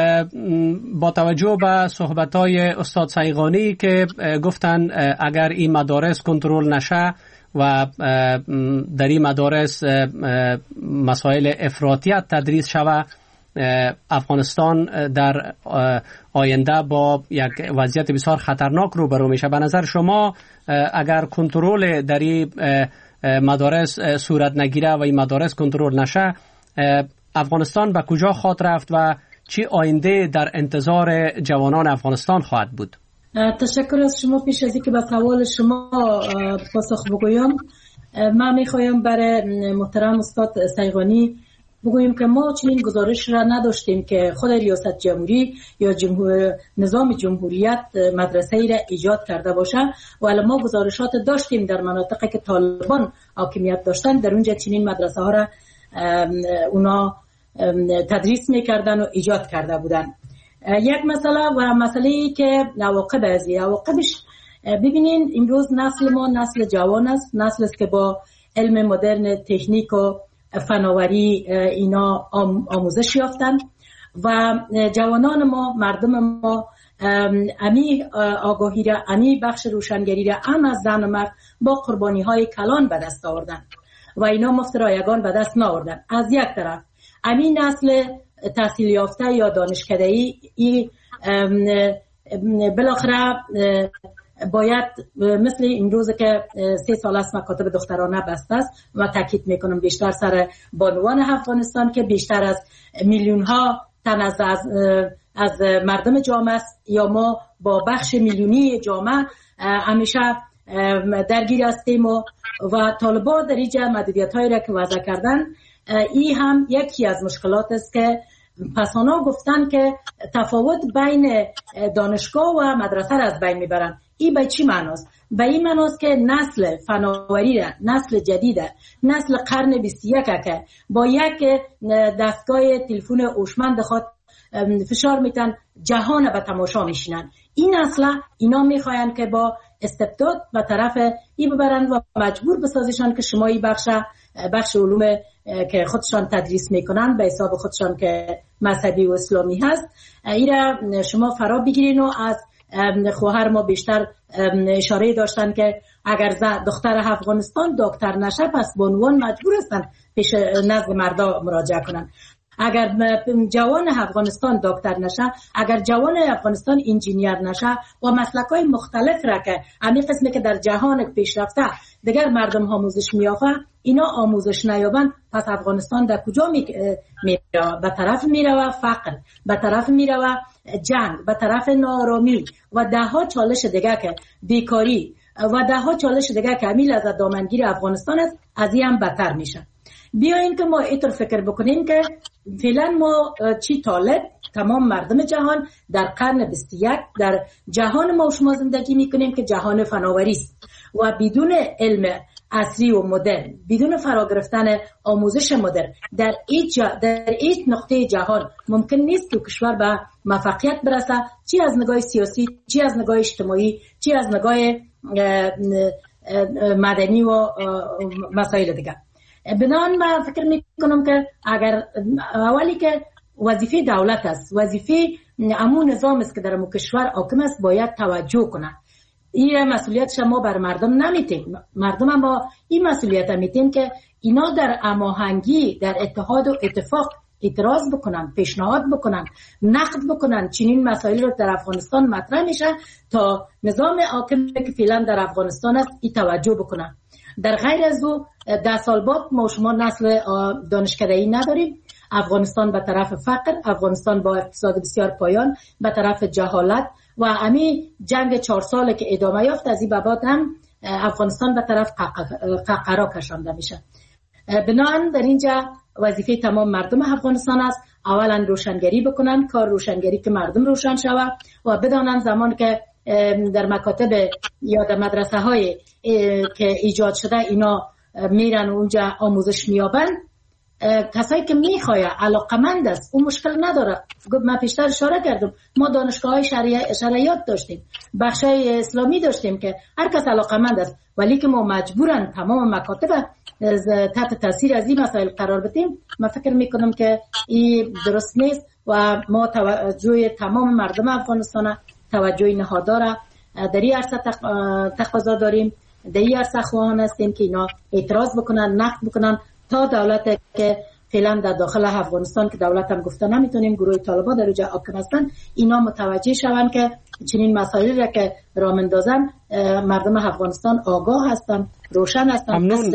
با توجه به صحبت‌های استاد صیغانی که گفتن اگر این مدارس کنترل نشه و در این مدارس مسائل افراطیت تدریس شود، افغانستان در آینده با یک وضعیت بسیار خطرناک روبرو میشه. به نظر شما اگر کنترل در این مدارس صورت نگیره و این مدارس کنترل نشه، افغانستان به کجا خواهد رفت و چی آینده در انتظار جوانان افغانستان خواهد بود؟ تشکر از شما. پیش از اینکه به سوال شما پاسخ بگویم، من میخوایم برای محترم استاد صیغانی بگوییم که ما چنین گزارش را نداشتیم که خود ریاست جمهوری یا جمهور نظام جمهوریت مدرسه ای را ایجاد کرده باشه، ولی ما گزارشات داشتیم در مناطقی که طالبان حاکمیت داشتن، در اونجا چنین مدرسه ها را اونا تدریس میکردن و ایجاد کرده بودن. یک مسئله و مسئله‌ای که عواقب از عواقبش ببینین، امروز نسل ما نسل جوان است، نسل است که با علم مدرن، تکنیک و فناوری اینا آموزش یافتند و جوانان ما، مردم ما امی آگاهی را، امی بخش روشنگری را هم از زن و مرد با قربانی های کلان به دست آوردن و اینا مفت رایگان به دست نآوردن. از یک طرف امی نسل تحصیل یافته یا دانشکده‌ای ای بالاخره باید مثل این روز که سه سال است مکاتب دخترانه بسته است و تاکید میکنم بیشتر سر بانوان افغانستان که بیشتر از میلیون ها تن از, از, از مردم جامعه است یا ما با بخش میلیونی جامعه همیشه درگیر هستیم و, و طالبان در اینجا محدودیت هایی را که وضع کردن، این هم یکی از مشکلات است که پسانا گفتن که تفاوت بین دانشگاه و مدرسه را از بین میبرن. این به چی معناست؟ به این معناست که نسل فناوری را، نسل جدید، نسل قرن بیست و یک که با یک دستگاه تلفن هوشمند خود فشار میتن جهان به تماشا میشینن. این نسل اینا میخواین که با استبداد به طرف این ببرن و مجبور بسازیشان که شما این بخش بخش علوم که خودشان تدریس میکنن به حساب خودشان که مذهبی و اسلامی هست، این را شما فرا بگیرین. و از خواهر ما بیشتر اشاره داشتن که اگر دختر افغانستان دکتر نشه پس بانوان مجبور هستن پیش نزد مردا مراجعه کنن. اگر جوان افغانستان دکتر نشه، اگر جوان افغانستان انجینیر نشه و مسلک‌های مختلف را که همین قسمی که در جهان پیشرفته دیگر مردم آموزش می‌یافته، اینا آموزش نیابند، پس افغانستان در کجا میره؟ به طرف میره فقر، به طرف میره جنگ، به طرف نارامی و ده ها چالش دیگه که بیکاری و ده ها چالش دیگه که امیل از دامنگیر افغانستان است، از این هم بدتر میشه. بیاییم که ما اینطور فکر بکنیم که فعلا ما چی طالب تمام مردم جهان در قرن بیست و یک در جهان ما شما زندگی میکنیم که جهان فناوری است و بدون علم عصری و مدرن، بدون فرا گرفتن آموزش مدرن در ایچ در ایچ نقطه جهان ممکن نیست که کشور به موفقیت برسه، چی از نگاه سیاسی، چی از نگاه اجتماعی، چی از نگاه مدنی و مسائل دیگه. بنابراین من فکر میکنم که اگر اولی که وظیفه دولت است، وظیفه امون نظام است که در مو کشور حاکم است، باید توجه کنه. این مسئولیت شما بر مردم نمیتیم، مردم هم با این مسئولیت میتیم که اینا در هماهنگی، در اتحاد و اتفاق اعتراض بکنن، پیشنهاد بکنن، نقد بکنن. چنین مسائل رو در افغانستان مطرح میشه تا نظام حاکم که فعلا در افغانستان است این توجه بکنن. در غیر از او ده سال بعد ما شما نسل دانشکده‌ای نداریم. افغانستان به طرف فقر، افغانستان با اقتصاد بسیار پایان به طرف جهالت و همین جنگ چهار ساله که ادامه یافت، از این بعد هم افغانستان به طرف قهقرا کشانده میشه. بنابراین در اینجا وظیفه تمام مردم افغانستان است اولا روشنگری بکنن، کار روشنگری که مردم روشن شود و بدانن زمان که در مکاتب یا در مدرسه های که ایجاد شده اینا میرن اونجا آموزش میابن، کسایی که میخواه علاقمند است اون مشکل نداره. من پیشتر اشاره کردم ما دانشگاه های شرعیات داشتیم، بخش های اسلامی داشتیم که هر کس علاقمند است، ولی که ما مجبورن تمام مکاتب تحت تاثیر از این مسائل قرار بدیم. من فکر میکنم که این درست نیست و ما توجه تمام مردم افغانستان، توجه نهادار در این عرصه تقاضا داریم. در این عرصه خواهان هستیم که اینا اعتراض بکنن، نقد بکنن تا دولت که فعلا در داخل افغانستان که دولت هم گفته نمیتونیم، گروه طالبان در اونجا حاکم هستن، اینا متوجه شوند که چنین مسائلی را که راه میندازن مردم افغانستان آگاه هستن، روشن هستن. ممنون.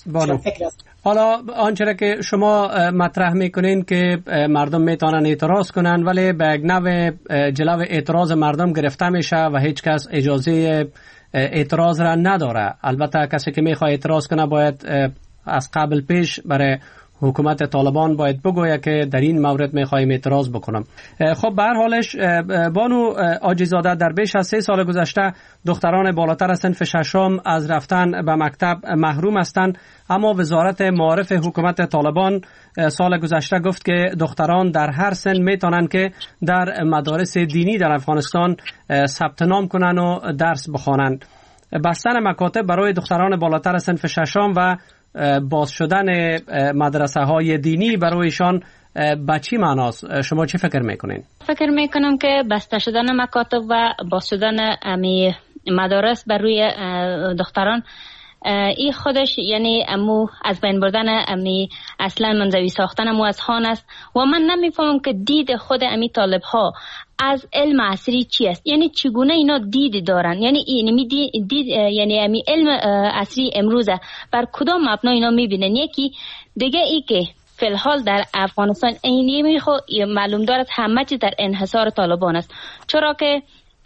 حالا آنچه که شما مطرح میکنین که مردم میتونن اعتراض کنن، ولی به یک نوع جلو اعتراض مردم گرفته میشه و هیچ کس اجازه اعتراض را نداره. البته کسی که میخواد اعتراض کنه باید از قبل پیش برای حکومت طالبان باید بگوید که در این مورد میخوایم اعتراض بکنم. خب به هر حالش بانو عاجزاده، در بیش از سه سال گذشته دختران بالاتر از صنف ششم از رفتن به مکتب محروم هستند، اما وزارت معارف حکومت طالبان سال گذشته گفت که دختران در هر سن میتونن که در مدارس دینی در افغانستان ثبت نام کنن و درس بخوانند. بستن مکاتب برای دختران بالاتر از صنف ششم و باز شدن مدرسه های دینی برایشان به چی معناست؟ شما چی فکر میکنین؟ فکر میکنم که بسته شدن مکاتب و باز شدن امی مدارس برای دختران این خودش یعنی امو از بین بردن امی اصلا منزوی ساختن امو از خان است و من نمیفهمم که دید خود امی طالب ها از علم عصری چی است، یعنی چگونه اینا دید دارن، یعنی این دید, دید یعنی امی علم عصری امروزه بر کدام مبنا اینا میبینن. یکی دیگه ای که فی الحال در افغانستان اینی میخو معلوم دارد همه چی در انحصار طالبان است، چرا که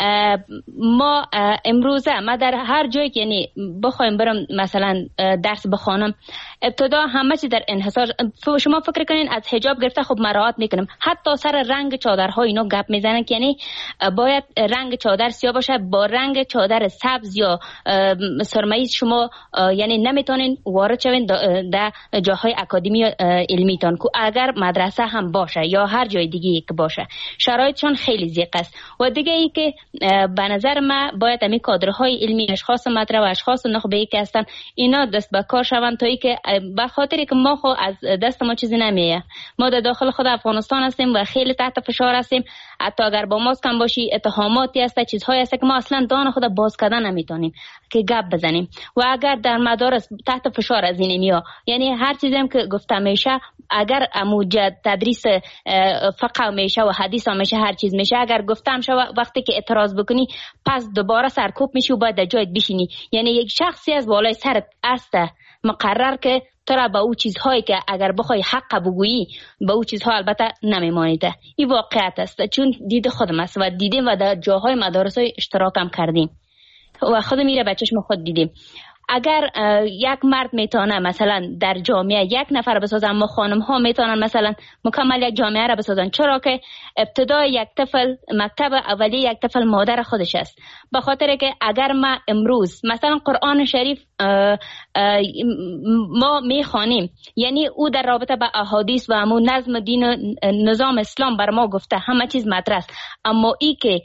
ما امروزه ما در هر جایی که یعنی بخوایم برم مثلا درس بخوانم ابتدا همه چی در انحصار. شما فکر کنین از حجاب گرفته خب مراعات میکنم، حتی سر رنگ چادرها اینا گپ میزنن که یعنی باید رنگ چادر سیاه باشه، با رنگ چادر سبز یا سرمه‌ای شما یعنی نمیتونین وارد شوین در جاهای اکادمی علمی تان که اگر مدرسه هم باشه یا هر جای دیگه که باشه شرایطشون خیلی ضیق است. و دیگه ای که به نظر من باید همین کادرهای علمی، اشخاص مطرح و اشخاص نخبه‌ای که هستن اینا دست به کار شوند، تا ای که به خاطری که ما خو از دست ما چیزی نمیه. ما در داخل خود افغانستان هستیم و خیلی تحت فشار هستیم. حتی اگر با ما کم باشی اتهاماتی هست، چیزهایی هست که ما اصلا دان خود باز کردن نمیتونیم که گپ بزنیم. و اگر در مدارس تحت فشار از این میا، یعنی هر چیزی هم که گفته میشه، اگر اموجه تدریس فقه میشه و حدیث میشه، هر چیز میشه، اگر گفتم شو وقتی که اعتراض بکنی پس دوباره سرکوب میشی و باید در جایت بشینی. یعنی یک شخصی از بالای سرت است مقرر که تو را به او چیزهایی که اگر بخوای حق بگویی به او چیزها البته نمیمانیده. این واقعیت است، چون دید خودم است و دیدیم و در جاهای مدارس های اشتراک هم کردیم و خود میره به چشم خود دیدیم. اگر یک مرد میتونه مثلا در جامعه یک نفر بسازن، ما خانم ها میتونن مثلا مکمل یک جامعه را بسازن، چرا که ابتدای یک طفل مکتب اولی یک طفل مادر خودش است. به خاطر که اگر ما امروز مثلا قرآن شریف اه اه ما میخوانیم، یعنی او در رابطه با احادیث و همون نظم دین و نظام اسلام بر ما گفته، همه چیز مطرح است، اما ای که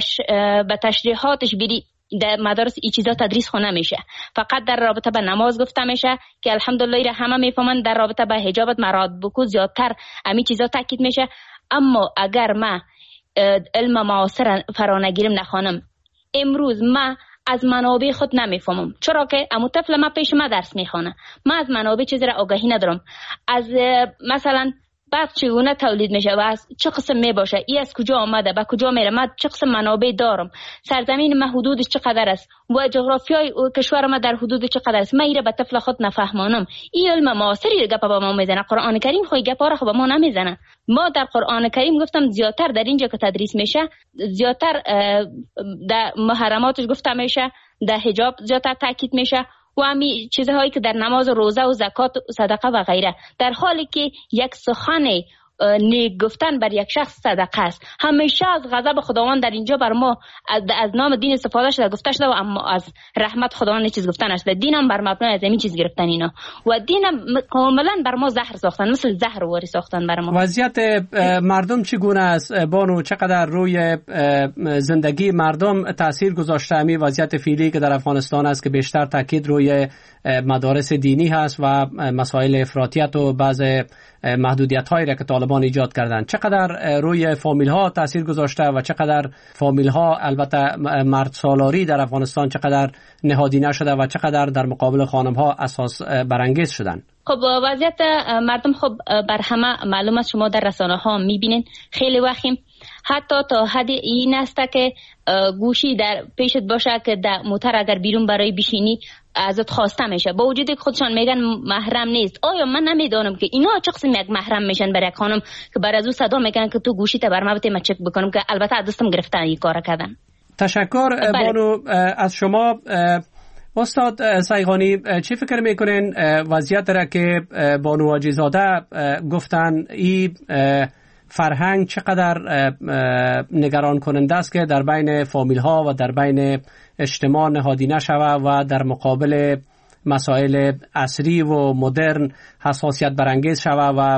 به تشریحاتش بری در مدارس این چیزا تدریس خو نمیشه. فقط در رابطه با نماز گفته میشه که الحمدلله همه میفهمن، در رابطه با حجابت مراد بکو زیادتر همین چیزا تاکید میشه. اما اگر ما علم معاصر فرا نگیریم نخوانم، امروز ما از منابع خود نمیفهمم، چرا که امو طفل ما پیش ما درس میخونه، ما از منابع چیزی را آگاهی ندارم، از مثلا بعد چگونه تولید میشه و از چه قسم میباشه، ای از کجا آمده، به کجا میره، من چه قسم منابع دارم، سرزمین ما حدودش چقدر است و جغرافیای کشور ما در حدود چقدر است، من ایره به طفل خود نفهمانم. این علم معاصری گپ با ما میزنه، قرآن کریم خو گپا را خو با ما نمیزنه. ما در قرآن کریم گفتم زیادتر در اینجا که تدریس میشه، زیادتر در محرماتش گفته میشه، در حجاب زیادتر تاکید میشه و همی چیزهایی که در نماز و روزه و زکات و صدقه و غیره، در حالی که یک سخن نیک گفتن بر یک شخص صدقه است. همیشه از غضب خداوند در اینجا بر ما از, از نام دین استفاده شده، گفته شده، و اما از رحمت خداوند چیز گفتن نشده. دین هم بر مبنای از همین چیز گرفتن اینا و دین هم کاملا بر ما زهر ساختن، مثل زهر واری ساختن بر ما. وضعیت مردم چگونه است بانو؟ چقدر روی زندگی مردم تاثیر گذاشته همین وضعیت فعلی که در افغانستان است که بیشتر تاکید روی مدارس دینی هست و مسائل افراطیت و بعض محدودیت هایی را که طالبان ایجاد کردند؟ چقدر روی فامیل ها تاثیر گذاشته و چقدر فامیل ها البته مرد سالاری در افغانستان چقدر نهادینه شده و چقدر در مقابل خانم ها اساس برانگیز شدن؟ خب وضعیت مردم خب بر همه معلوم است، شما در رسانه ها میبینین خیلی وخیم، حتی تا حد این است که گوشی در پیشت باشه که در موتر اگر بیرون برای بشینی ازت خواسته میشه، با وجودی که خودشان میگن محرم نیست. آیا من نمیدونم که اینا چه قسم یک محرم میشن برای یک خانم که بر از او صدا میگن که تو گوشی ته بر ما بده من چک بکنم، که البته دستم گرفتن این کارا کردن. تشکر بانو از شما. استاد سیغانی، چی فکر میکنین وضعیت را که بانو حاجی زاده گفتن این فرهنگ چقدر نگران کننده است که در بین فامیل ها و در بین اجتماع نهادینه شود و در مقابل مسائل عصری و مدرن حساسیت برانگیز شود و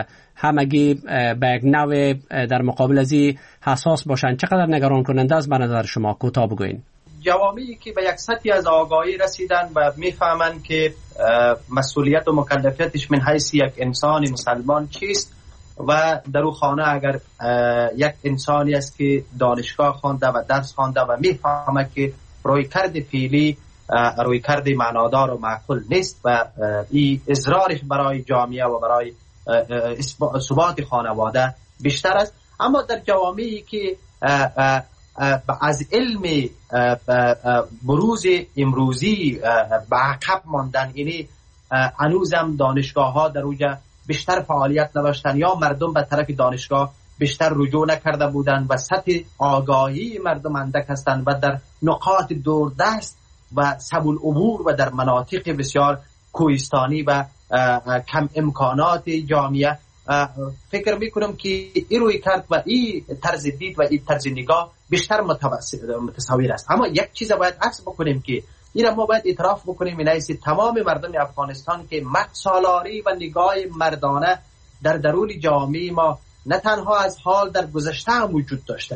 همگی به یک نوع در مقابل ازی حساس باشند؟ چقدر نگران کننده است به نظر شما؟ کوتاه بگوین. جوامعی که به یک سطحی از آگاهی رسیدن و میفهمند که مسئولیت و مکلفیتش من حیث یک انسان مسلمان چیست و در او خانه اگر یک انسانی است که دانشگاه خوانده و درس خوانده و میفهمه که روی کرد فعلی روی کرد معنادار و معقول نیست و این اضرارش برای جامعه و برای ثبات خانواده بیشتر است. اما در جوامعی که از علم بروز امروزی به عقب ماندن، یعنی هنوزم دانشگاه ها در اوجه بیشتر فعالیت نداشتن یا مردم به طرف دانشگاه بیشتر رجوع نکرده بودند و سطح آگاهی مردم اندک هستند و در نقاط دوردست و سبل عبور و در مناطق بسیار کوهستانی و کم امکانات جامعه فکر میکنم که این روی کرد و این طرز دید و این طرز نگاه بیشتر متصویر است. اما یک چیز باید عکس بکنیم که این ما باید اعتراف بکنیم این است تمام مردم افغانستان که مرد سالاری و نگاه مردانه در درون جامعه ما نه تنها از حال در گذشته هم وجود داشته،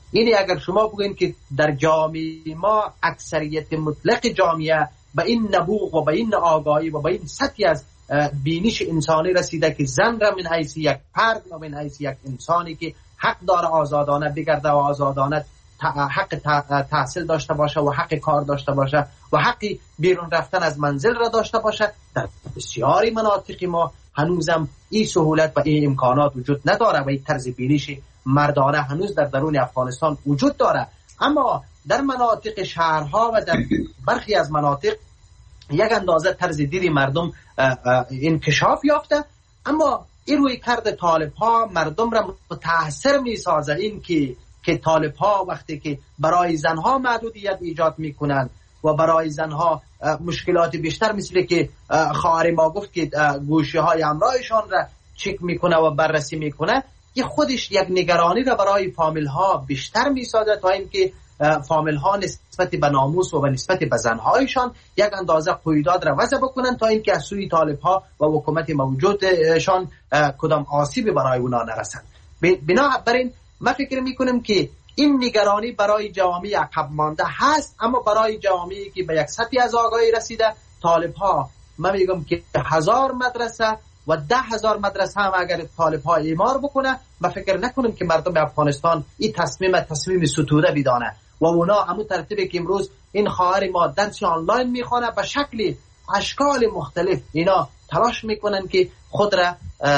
اینی اگر شما بگوین که در جامعه ما اکثریت مطلق جامعه به این نبوغ و به این آگاهی و به این سطحی از بینش انسانی رسیده که زن را من حیث یک فرد و من حیث یک انسانی که حق داره آزادانه بگرده و آزادانه حق تحصیل داشته باشه و حق کار داشته باشه و حق بیرون رفتن از منزل را داشته باشه، در بسیاری مناطق ما هنوزم این سهولت و این امکانات وجود نداره و این طرز بینش مردانه هنوز در درون افغانستان وجود داره. اما در مناطق شهرها و در برخی از مناطق یک اندازه طرز دید مردم انکشاف یافته، اما این روی کرد طالب ها مردم را متاثر می سازه. این که که طالب ها وقتی که برای زنها محدودیت ایجاد میکنن و برای زنها مشکلات بیشتر، مثل که خواهر ما گفت که گوشی های همراهشان را چک میکنه و بررسی میکنه، این خودش یک نگرانی را برای فامیل ها بیشتر میسازه تا اینکه فامیل ها نسبت به ناموس و نسبت به زنهایشان یک اندازه قیودات را وضع بکنن تا اینکه از سوی طالب ها و حکومت موجودشان کدام آسیبی برای اونا نرسند. بنابراین من فکر میکنم که این نگرانی برای جوامع عقب مانده هست، اما برای جوامعی که به یک سطحی از آگاهی رسیده، طالب ها من میگم که هزار مدرسه و ده هزار مدرسه هم اگر طالب ها اعمار بکنه، من فکر نکنم که مردم افغانستان این تصمیم تصمیم ستوده بدانه و اونا همون ترتیبی که امروز این خواهر ما درس آنلاین میخوانه به شکل اشکال مختلف اینا تلاش میکنن که خود را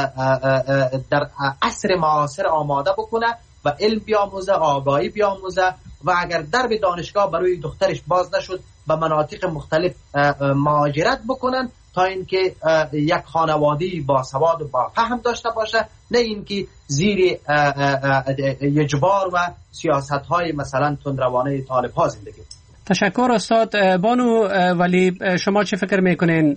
در عصر معاصر آماده بکنه و علم بیاموزه، آگاهی بیاموزه و اگر درب دانشگاه برای دخترش باز نشد به مناطق مختلف مهاجرت بکنن تا اینکه یک خانواده با سواد و با فهم داشته باشه، نه اینکه زیر اجبار و سیاست‌های مثلا تندروانه طالب‌ها زندگی. تشکر استاد. بانو ولی شما چه فکر میکنین؟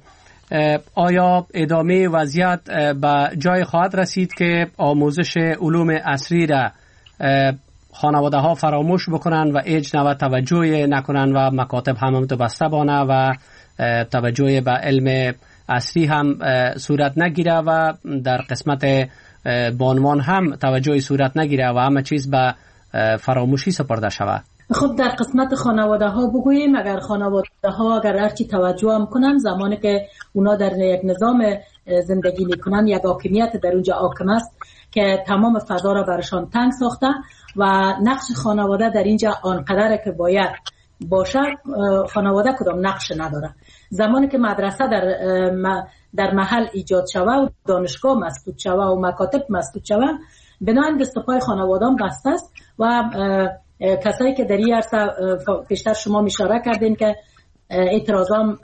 آیا ادامه وضعیت به جای خواهد رسید که آموزش علوم عصری را خانواده ها فراموش بکنن و هیچ نوع توجه نکنن و مکاتب هم تو بسته بانه و توجه به علم عصری هم صورت نگیره و در قسمت بانوان هم توجه صورت نگیره و همه چیز به فراموشی سپرده شود؟ خب در قسمت خانواده ها بگوییم، اگر خانواده ها اگر هرچی توجه هم کنن، زمانی که اونا در یک نظام زندگی میکنن یک حاکمیت در اونجا حاکم است که تمام فضا را برشان تنگ ساخته و نقش خانواده در اینجا آنقدر که باید باشه، خانواده کدام نقش نداره. زمانی که مدرسه در در محل ایجاد شوه و دانشگاه مسدود شوه و مکاتب مسدود شوه، بنابراین دست پای خانواده بسته است و کسایی که در این عرصه پیشتر شما اشاره کردین که اعتراضام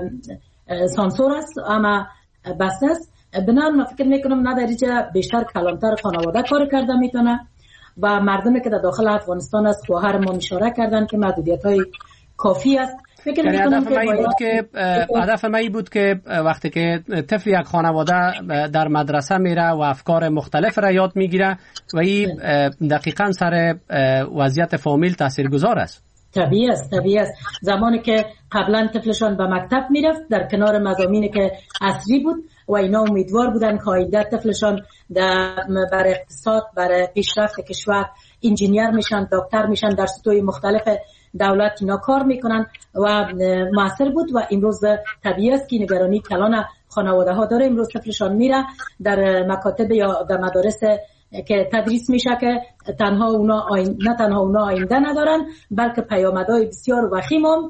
سانسور است اما بسته است، بنابراین من فکر میکنم نه در اینجا بیشتر کلانتر خانواده کار کرده میتونه و مردمی که در داخل افغانستان است خواهر ما اشاره کردن که محدودیت های کافی است. یعنی هدف من این بود که هدف من این بود که وقتی که طفل یک خانواده در مدرسه میره و افکار مختلف را یاد میگیره و این دقیقاً سر وضعیت فامیل تاثیرگذار است. طبیعی است طبیعی است. زمانی که قبلا طفلشان به مکتب میرفت در کنار مضامینی که عصری بود و اینا امیدوار بودن که آینده طفلشان برای اقتصاد، برای پیشرفت کشور انجینیر میشن، دکتر میشن، در سطوح مختلف دولت اینا کار میکنن و موثر بود و امروز طبیعی است که نگرانی کلان خانواده ها داره. امروز طفلشان میره در مکاتب یا در مدارس که تدریس میشه که تنها اونا آین... نه تنها اونا آینده ندارن بلکه پیامدهای بسیار وخیم هم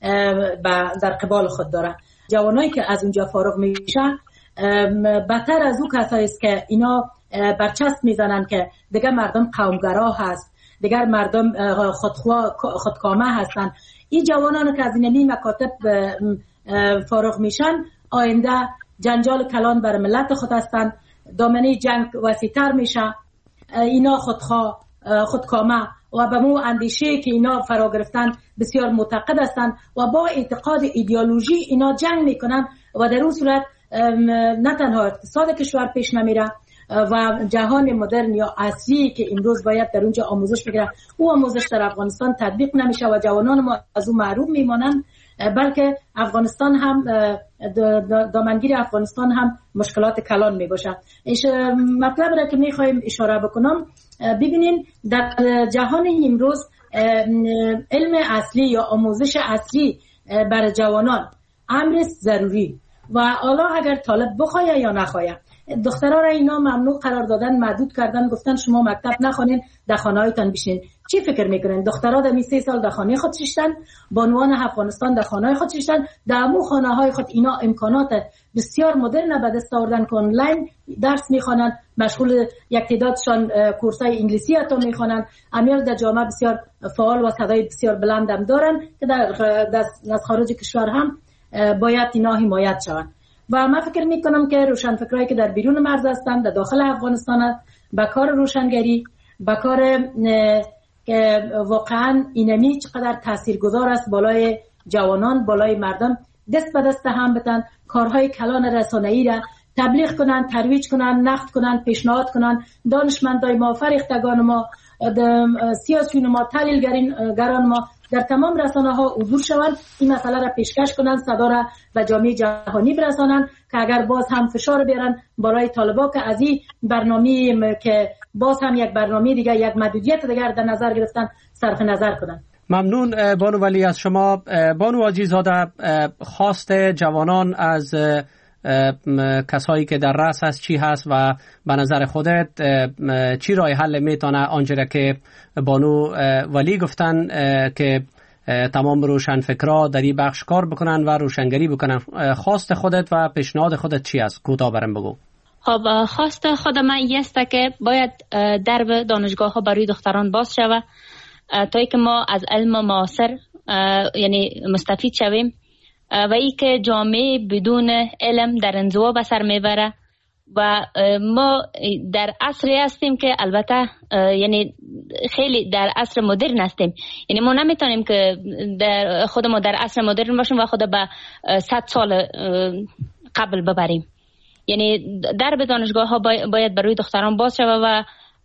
در قبال خود داره. جوانایی که از اونجا فارغ میشن بدتر از او کسایی است که اینا برچسب میزنن که دیگه مردم قومگرا هست، دیگر مردم خودخواه خودکامه هستن. این جوانان که از این مکاتب فارغ میشن آینده جنجال کلان بر ملت خود هستن، دامنه جنگ وسیع‌تر میشه. اینا خودخواه خودکامه و به مو اندیشه که اینا فرا گرفتن بسیار معتقد هستند و با اعتقاد ایدئولوژی اینا جنگ میکنن و در اون صورت نه تنها اقتصاد کشور پیش نمیره و جهان مدرن یا عصری که امروز باید در اونجا آموزش بگیره او آموزش در افغانستان تطبیق نمیشه و جوانان ما از اون محروم میمانن. بلکه افغانستان هم دامنگیر افغانستان هم مشکلات کلان می باشه. مطلب را که می خواهیم اشاره بکنم، ببینین در جهان امروز علم اصلی یا آموزش اصلی برای جوانان امر ضروری و حالا اگر طالب بخواه یا نخواه، دخترها را اینا ممنوع قرار دادن، محدود کردن، گفتن شما مکتب نخوانین، در خانه هایتان بشین. چی فکر میکنین؟ دخترها در سه سال در خانه خود ششتن، بانوان افغانستان در خانه خود ششتن، در امو خانه های خود اینا امکانات بسیار مدرن به دست آوردن که آنلاین درس میخوانن، مشغول یک تعدادشان کورسای انگلیسی حتی میخوانن. امیر در جامعه بسیار فعال و صدای بسیار بلند هم دارن که در از خارج کشور هم باید اینا حمایت شوند. و من فکر میکنم که روشنفکرایی که در بیرون مرز هستند، در داخل افغانستان با کار روشنگری، با کار که واقعا اینمی چقدر تاثیرگذار است بالای جوانان، بالای مردم، دست به دست هم بتن کارهای کلان رسانه‌ای را تبلیغ کنن، ترویج کنن، نقد کنن، پیشنهاد کنن. دانشمندای ما، فرهیختگان ما، سیاسیون ما، تحلیلگران ما در تمام رسانه ها حضور شوند، این مسئله را پیشکش کنند، صدا را به جامعه جهانی برسانند که اگر باز هم فشار بیارن بالای طالبا که از این برنامه که باز هم یک برنامه دیگه، یک محدودیت دیگر در نظر گرفتن، صرف نظر کنند. ممنون بانو ولی از شما. بانو حاجی زاده، خواست جوانان از کسایی که در رأس هست چی هست و به نظر خودت چی راه حل میتونه آنچه که بانو ولی گفتن که تمام روشنفکرا در این بخش کار بکنن و روشنگری بکنن؟ خواست خودت و پیشنهاد خودت چی است؟ کوتاه برام بگو. خب خواست خود من است که باید درب دانشگاه ها برای دختران باز شود تا اینکه ما از علم معاصر یعنی مستفید شویم و ای که جامعه بدون علم در انزوا به سر میبره و ما در عصری هستیم که البته یعنی خیلی در عصر مدرن هستیم، یعنی ما نمیتونیم که در خود ما در عصر مدرن باشیم و خود به صد سال قبل ببریم. یعنی درب دانشگاه ها باید برای دختران باز شود و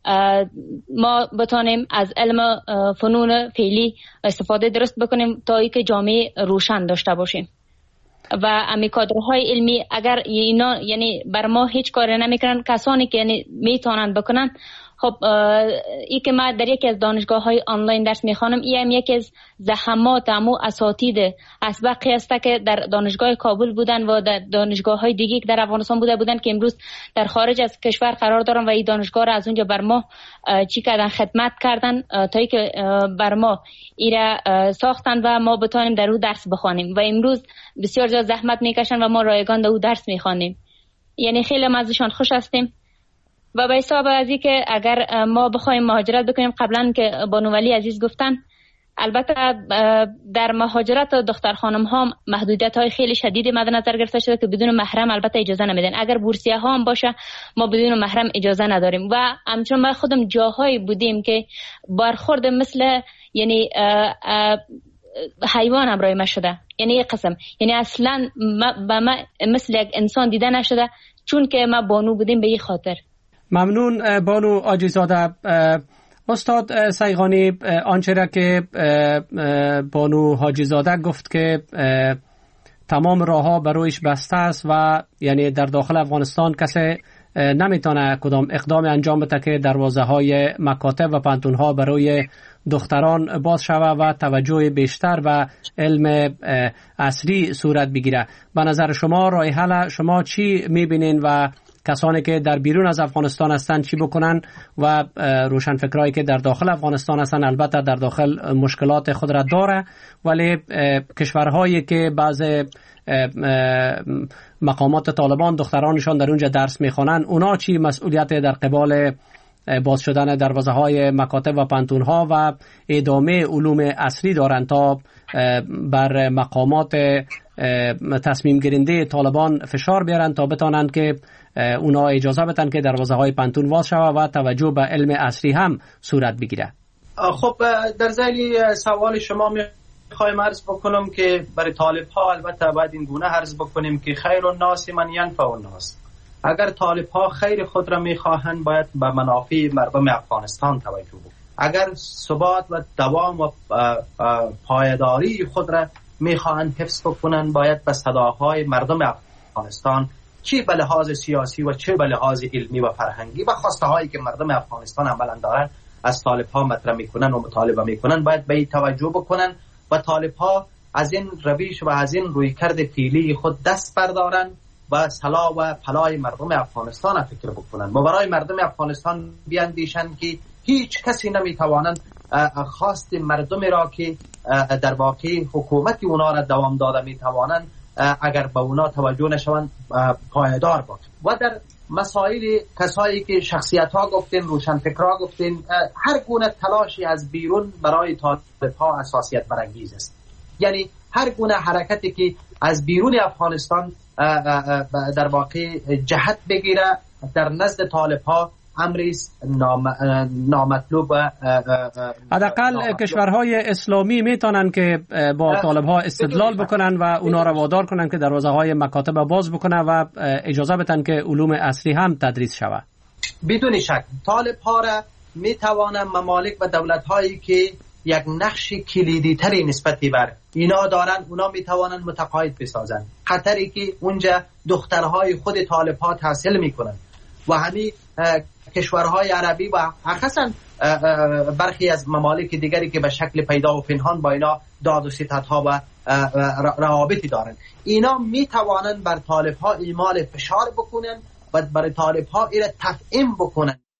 ما بتونیم از علم فنون فعلی استفاده درست بکنیم تا اینکه جامعه روشن داشته باشیم. و امی کادرهای علمی اگر اینا یعنی بر ما هیچ کاری نمیکنن، کسانی که یعنی میتونن بکنن، خب ای که ما در یکی از دانشگاه های آنلاین درس میخوانم، ای هم یکی از زحمات امو اساتید اسبقی است که در دانشگاه کابل بودن و در دانشگاه های دیگه که در افغانستان بوده بودن که امروز در خارج از کشور قرار دارن و این دانشگاه را از اونجا بر ما چی کردن، خدمت کردن تا ای که بر ما ایره ساختن و ما بتونیم در او درس بخوانیم و امروز بسیار زیاد زحمت میکشن و ما رایگان در او درس میخوانیم. یعنی خیلی ما ازشان خوش هستیم و به حساب از این که اگر ما بخوایم مهاجرت بکنیم، قبلا که بانو ولی عزیز گفتن، البته در مهاجرت دختر خانم ها محدودیت های خیلی شدیدی مد نظر گرفته شده که بدون محرم البته اجازه نمیدن. اگر بورسیه ها هم باشه ما بدون محرم اجازه نداریم و همچنین ما خودم جاهایی بودیم که برخورد مثل یعنی حیوان هم رای ما شده، یعنی یک قسم یعنی اصلا با ما مثل یک انسان دیده نشده چون که ما بانو بودیم به این خاطر. ممنون بانو حاجی زاده. استاد سیغانی، آنچه را که بانو حاجی زاده گفت که تمام راه ها برویش بسته است و یعنی در داخل افغانستان کسی نمیتونه کدام اقدام انجام بده که دروازه های مکاتب و پانتون ها برای دختران باز شود و توجه بیشتر و علم عصری صورت بگیره. به نظر شما راه حل شما چی میبینین و کسانی که در بیرون از افغانستان هستند چی بکنن و روشنفکرایی که در داخل افغانستان هستند البته در داخل مشکلات خود را داره، ولی کشورهایی که بعض مقامات طالبان دخترانشان در اونجا درس میخوانند، اونا چی مسئولیت در قبال باز شدن دروازه های مکاتب و پانتون ها و ادامه علوم عصری دارند تا بر مقامات تصمیم گیرنده طالبان فشار بیارن تا بتانند که اونا اجازه بدن که دروازه های پانتون باز شود و توجه به علم عصری هم صورت بگیره؟ خب در ذیل سوال شما میخوایم عرض بکنم که برای طالب ها البته باید این گونه عرض بکنیم که خیر الناس من ینفع الناس. اگر طالب ها خیر خود را میخواهند باید به منافع مردم افغانستان توجه بکنند. اگر ثبات و دوام و پایداری خود را میخواهند حفظ بکنن باید به صداهای مردم افغانستان چه به لحاظ سیاسی و چه به لحاظ علمی و فرهنگی و خواسته هایی که مردم افغانستان عملا دارن از طالب ها مطرح میکنن و مطالبه میکنن باید به این توجه بکنن و طالب ها از این روش و از این رویکرد فعلی خود دست بردارن و صلاح و فلاح مردم افغانستان فکر بکنن و برای مردم افغانستان بیاندیشند که هیچ کسی نمیتوانند خواست مردم را که در واقع حکومت اونا را دوام داده میتوانند اگر به اونا توجه نشوند پایدار باشد. و در مسائل کسایی که شخصیت ها گفتین، روشنفکرها گفتین، هر گونه تلاشی از بیرون برای طالب ها اساسیت برانگیز است. یعنی هر گونه حرکتی که از بیرون افغانستان در واقع جهت بگیره در نزد طالب ها امری نام، نامطلوب و حداقل کشورهای اسلامی میتونن که با طالب ها استدلال بکنن و اونا را وادار کنن که دروازه های مکاتب باز بکنن و اجازه بدن که علوم اصلی هم تدریس شود. بدون شک طالب ها را میتوانن ممالک و دولت هایی که یک نقش کلیدی تری نسبت بر اینا دارن اونا میتوانن متقاعد بسازن. خطری که اونجا دخترهای خود طالب ها تحصیل میکنن و همین کشورهای عربی و خاصا برخی از ممالک دیگری که به شکل پیدا و پنهان با اینا داد و ستد ها و روابطی دارن، اینا میتوانن بر طالب ها اعمال فشار بکنن و بر طالب ها ایره تفهیم بکنن.